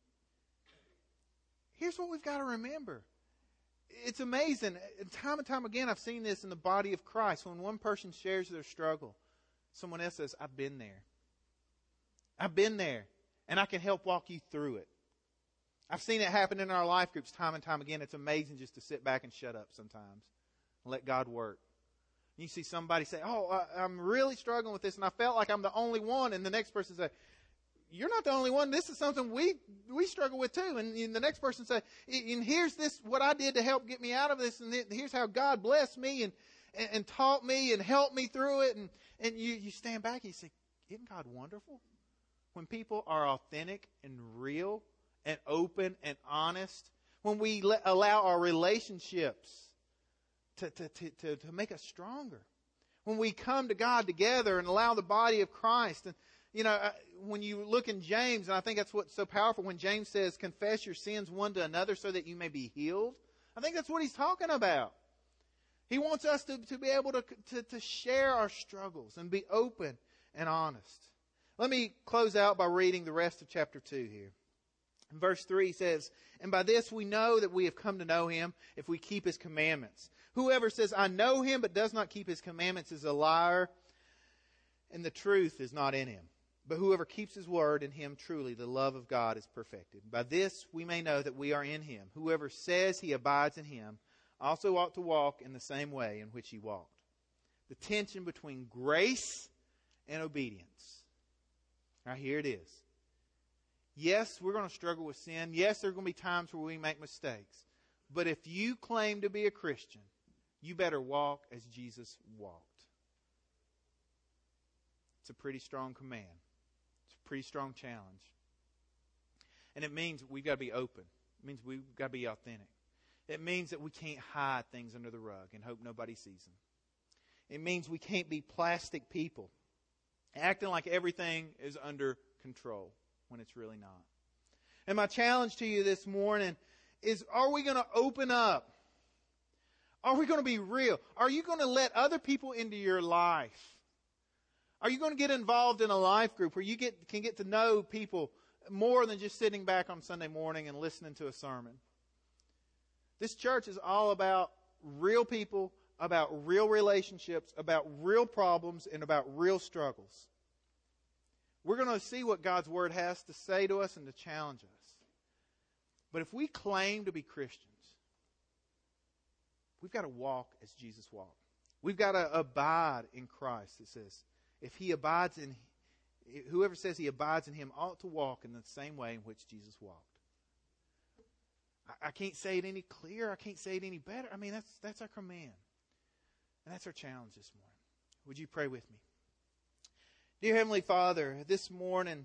Here's what we've got to remember. It's amazing. Time and time again, I've seen this in the body of Christ. When one person shares their struggle, someone else says, I've been there. I've been there, and I can help walk you through it. I've seen it happen in our life groups time and time again. It's amazing just to sit back and shut up sometimes and let God work. You see somebody say, oh, I'm really struggling with this, and I felt like I'm the only one. And the next person say, you're not the only one. This is something we struggle with too. And the next person say, and here's this, what I did to help get me out of this. And here's how God blessed me and taught me and helped me through it. And you stand back and you say, isn't God wonderful? When people are authentic and real and open and honest, when we allow our relationships to make us stronger, when we come to God together and allow the body of Christ. And when you look in James, and I think that's what's so powerful when James says, confess your sins one to another so that you may be healed. I think that's what he's talking about. He wants us to be able to share our struggles and be open and honest. Let me close out by reading the rest of chapter 2 here. In verse 3 says, "And by this we know that we have come to know Him, if we keep His commandments. Whoever says, 'I know Him,' but does not keep His commandments is a liar, and the truth is not in him. But whoever keeps His word, in him truly the love of God is perfected. By this we may know that we are in Him. Whoever says he abides in Him also ought to walk in the same way in which He walked." The tension between grace and obedience. Now here it is. Yes, we're going to struggle with sin. Yes, there are going to be times where we make mistakes. But if you claim to be a Christian, you better walk as Jesus walked. It's a pretty strong command. It's a pretty strong challenge. And it means we've got to be open. It means we've got to be authentic. It means that we can't hide things under the rug and hope nobody sees them. It means we can't be plastic people, acting like everything is under control when it's really not. And my challenge to you this morning is, are we going to open up? Are we going to be real? Are you going to let other people into your life? Are you going to get involved in a life group where you can get to know people more than just sitting back on Sunday morning and listening to a sermon? This church is all about real people, about real relationships, about real problems, and about real struggles. We're going to see what God's Word has to say to us and to challenge us. But if we claim to be Christians, we've got to walk as Jesus walked. We've got to abide in Christ, it says. Whoever says he abides in Him ought to walk in the same way in which Jesus walked. I can't say it any clearer. I can't say it any better. I mean, that's our command. And that's our challenge this morning. Would you pray with me? Dear Heavenly Father, this morning,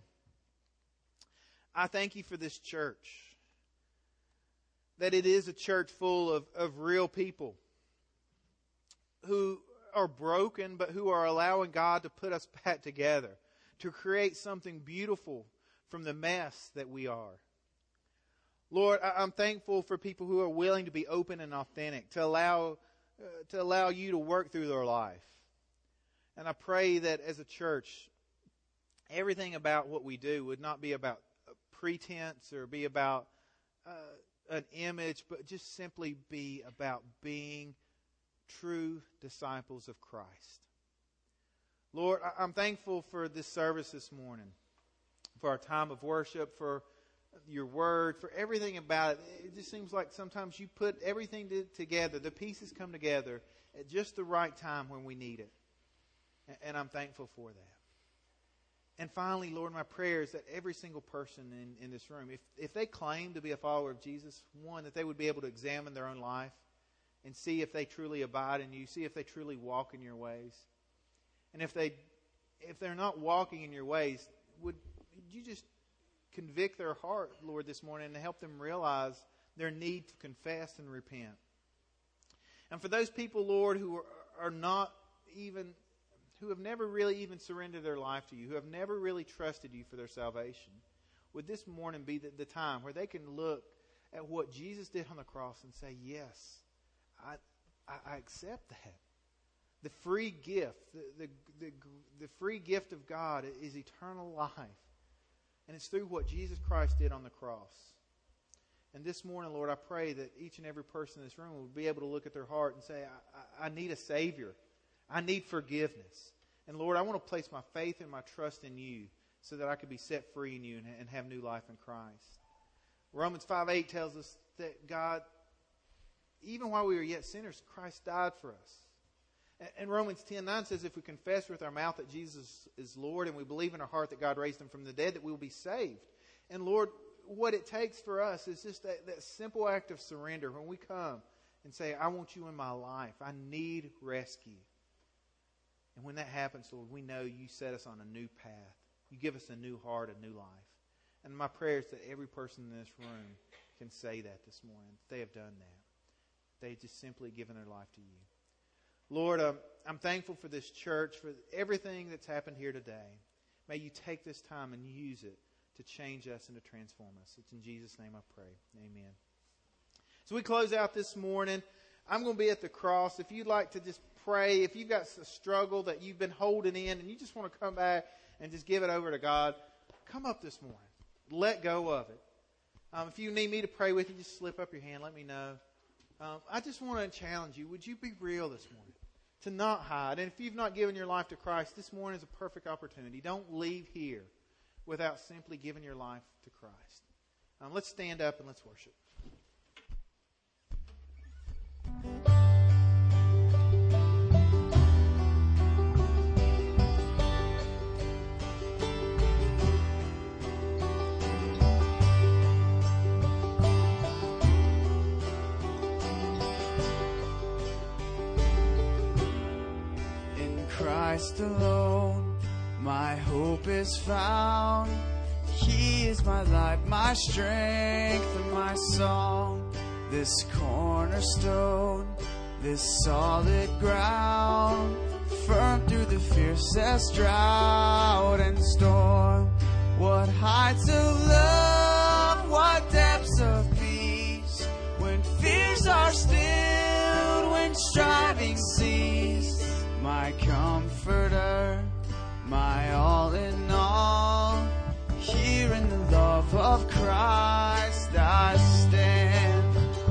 I thank You for this church. That it is a church full of real people who are broken, but who are allowing God to put us back together, to create something beautiful from the mess that we are. Lord, I'm thankful for people who are willing to be open and authentic, to allow You to work through their life. And I pray that as a church, everything about what we do would not be about pretense or be about an image, but just simply be about being true disciples of Christ. Lord, I'm thankful for this service this morning, for our time of worship, for Your Word, for everything about it. It just seems like sometimes You put everything together, the pieces come together at just the right time when we need it. And I'm thankful for that. And finally, Lord, my prayer is that every single person in this room, if they claim to be a follower of Jesus, one, that they would be able to examine their own life and see if they truly abide in You, see if they truly walk in Your ways. And if they're not walking in Your ways, would You just convict their heart, Lord, this morning and help them realize their need to confess and repent. And for those people, Lord, who have never really even surrendered their life to You, who have never really trusted You for their salvation, would this morning be the time where they can look at what Jesus did on the cross and say, yes, I accept that. The free gift, the free gift of God is eternal life. And it's through what Jesus Christ did on the cross. And this morning, Lord, I pray that each and every person in this room will be able to look at their heart and say, I need a Savior. I need forgiveness. And Lord, I want to place my faith and my trust in You so that I can be set free in You and have new life in Christ. Romans 5:8 tells us that God, even while we were yet sinners, Christ died for us. And Romans 10:9 says if we confess with our mouth that Jesus is Lord and we believe in our heart that God raised Him from the dead, that we will be saved. And Lord, what it takes for us is just that simple act of surrender when we come and say, I want You in my life. I need rescue. And when that happens, Lord, we know You set us on a new path. You give us a new heart, a new life. And my prayer is that every person in this room can say that this morning. They have done that. They've just simply given their life to You. Lord, I'm thankful for this church, for everything that's happened here today. May You take this time and use it to change us and to transform us. It's in Jesus' name I pray. Amen. So we close out this morning. I'm going to be at the cross. If you'd like to just pray, if you've got a struggle that you've been holding in and you just want to come back and just give it over to God, come up this morning. Let go of it. If you need me to pray with you, just slip up your hand. Let me know. I just want to challenge you. Would you be real this morning? To not hide. And if you've not given your life to Christ, this morning is a perfect opportunity. Don't leave here without simply giving your life to Christ. Let's stand up and let's worship. Christ alone, my hope is found. He is my light, my strength, and my song. This cornerstone, this solid ground, firm through the fiercest drought and storm. What heights of love, what depths of peace, when fears are stilled, when striving cease. My comforter, my all in all, here in the love of Christ I stand.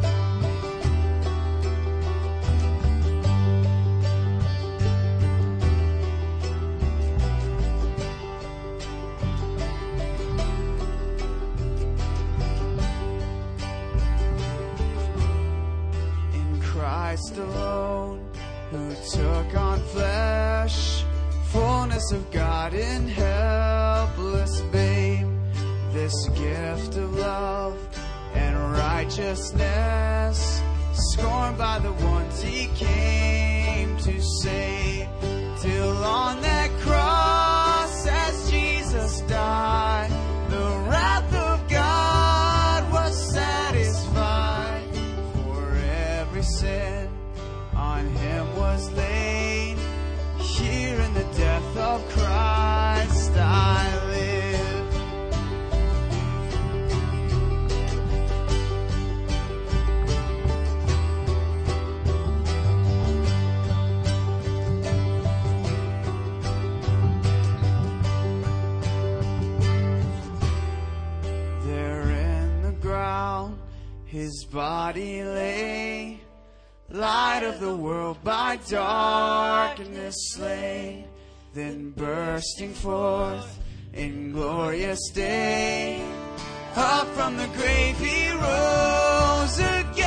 In Christ alone, who took on flesh, fullness of God in helpless babe. This gift of love and righteousness, scorned by the ones he came to save. Till on that cross, as Jesus died, the wrath of God was satisfied. For every sin on him was laid. Here in the death of Christ I live. There in the ground his body lay, light of the world by darkness slain, then bursting forth in glorious day, up from the grave he rose again.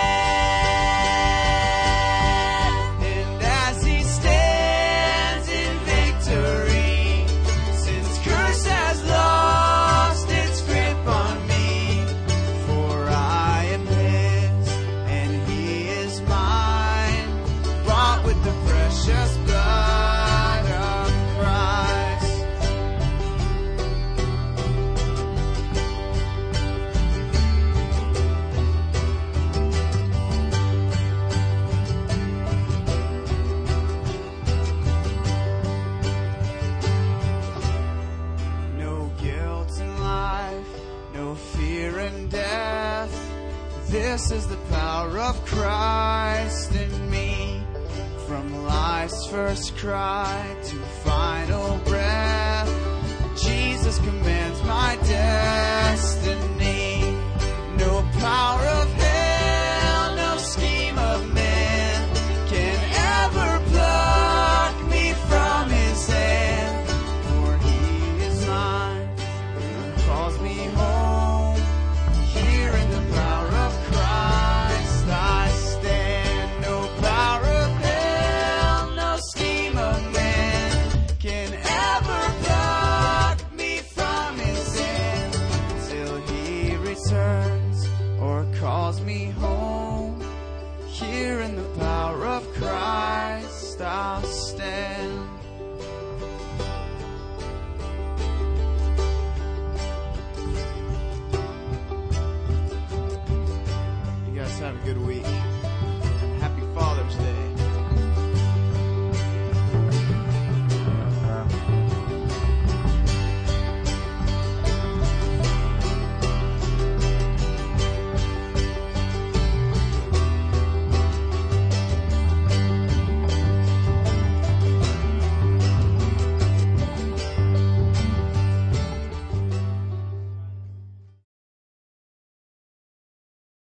And as he stands in victory, sin's curse has lost its grip on me, for I am his and he is mine, bought with the precious blood of Christ. No guilt in life, no fear in death. This is the power of Christ in me. From life's first cry to final breath, Jesus commands my destiny. No power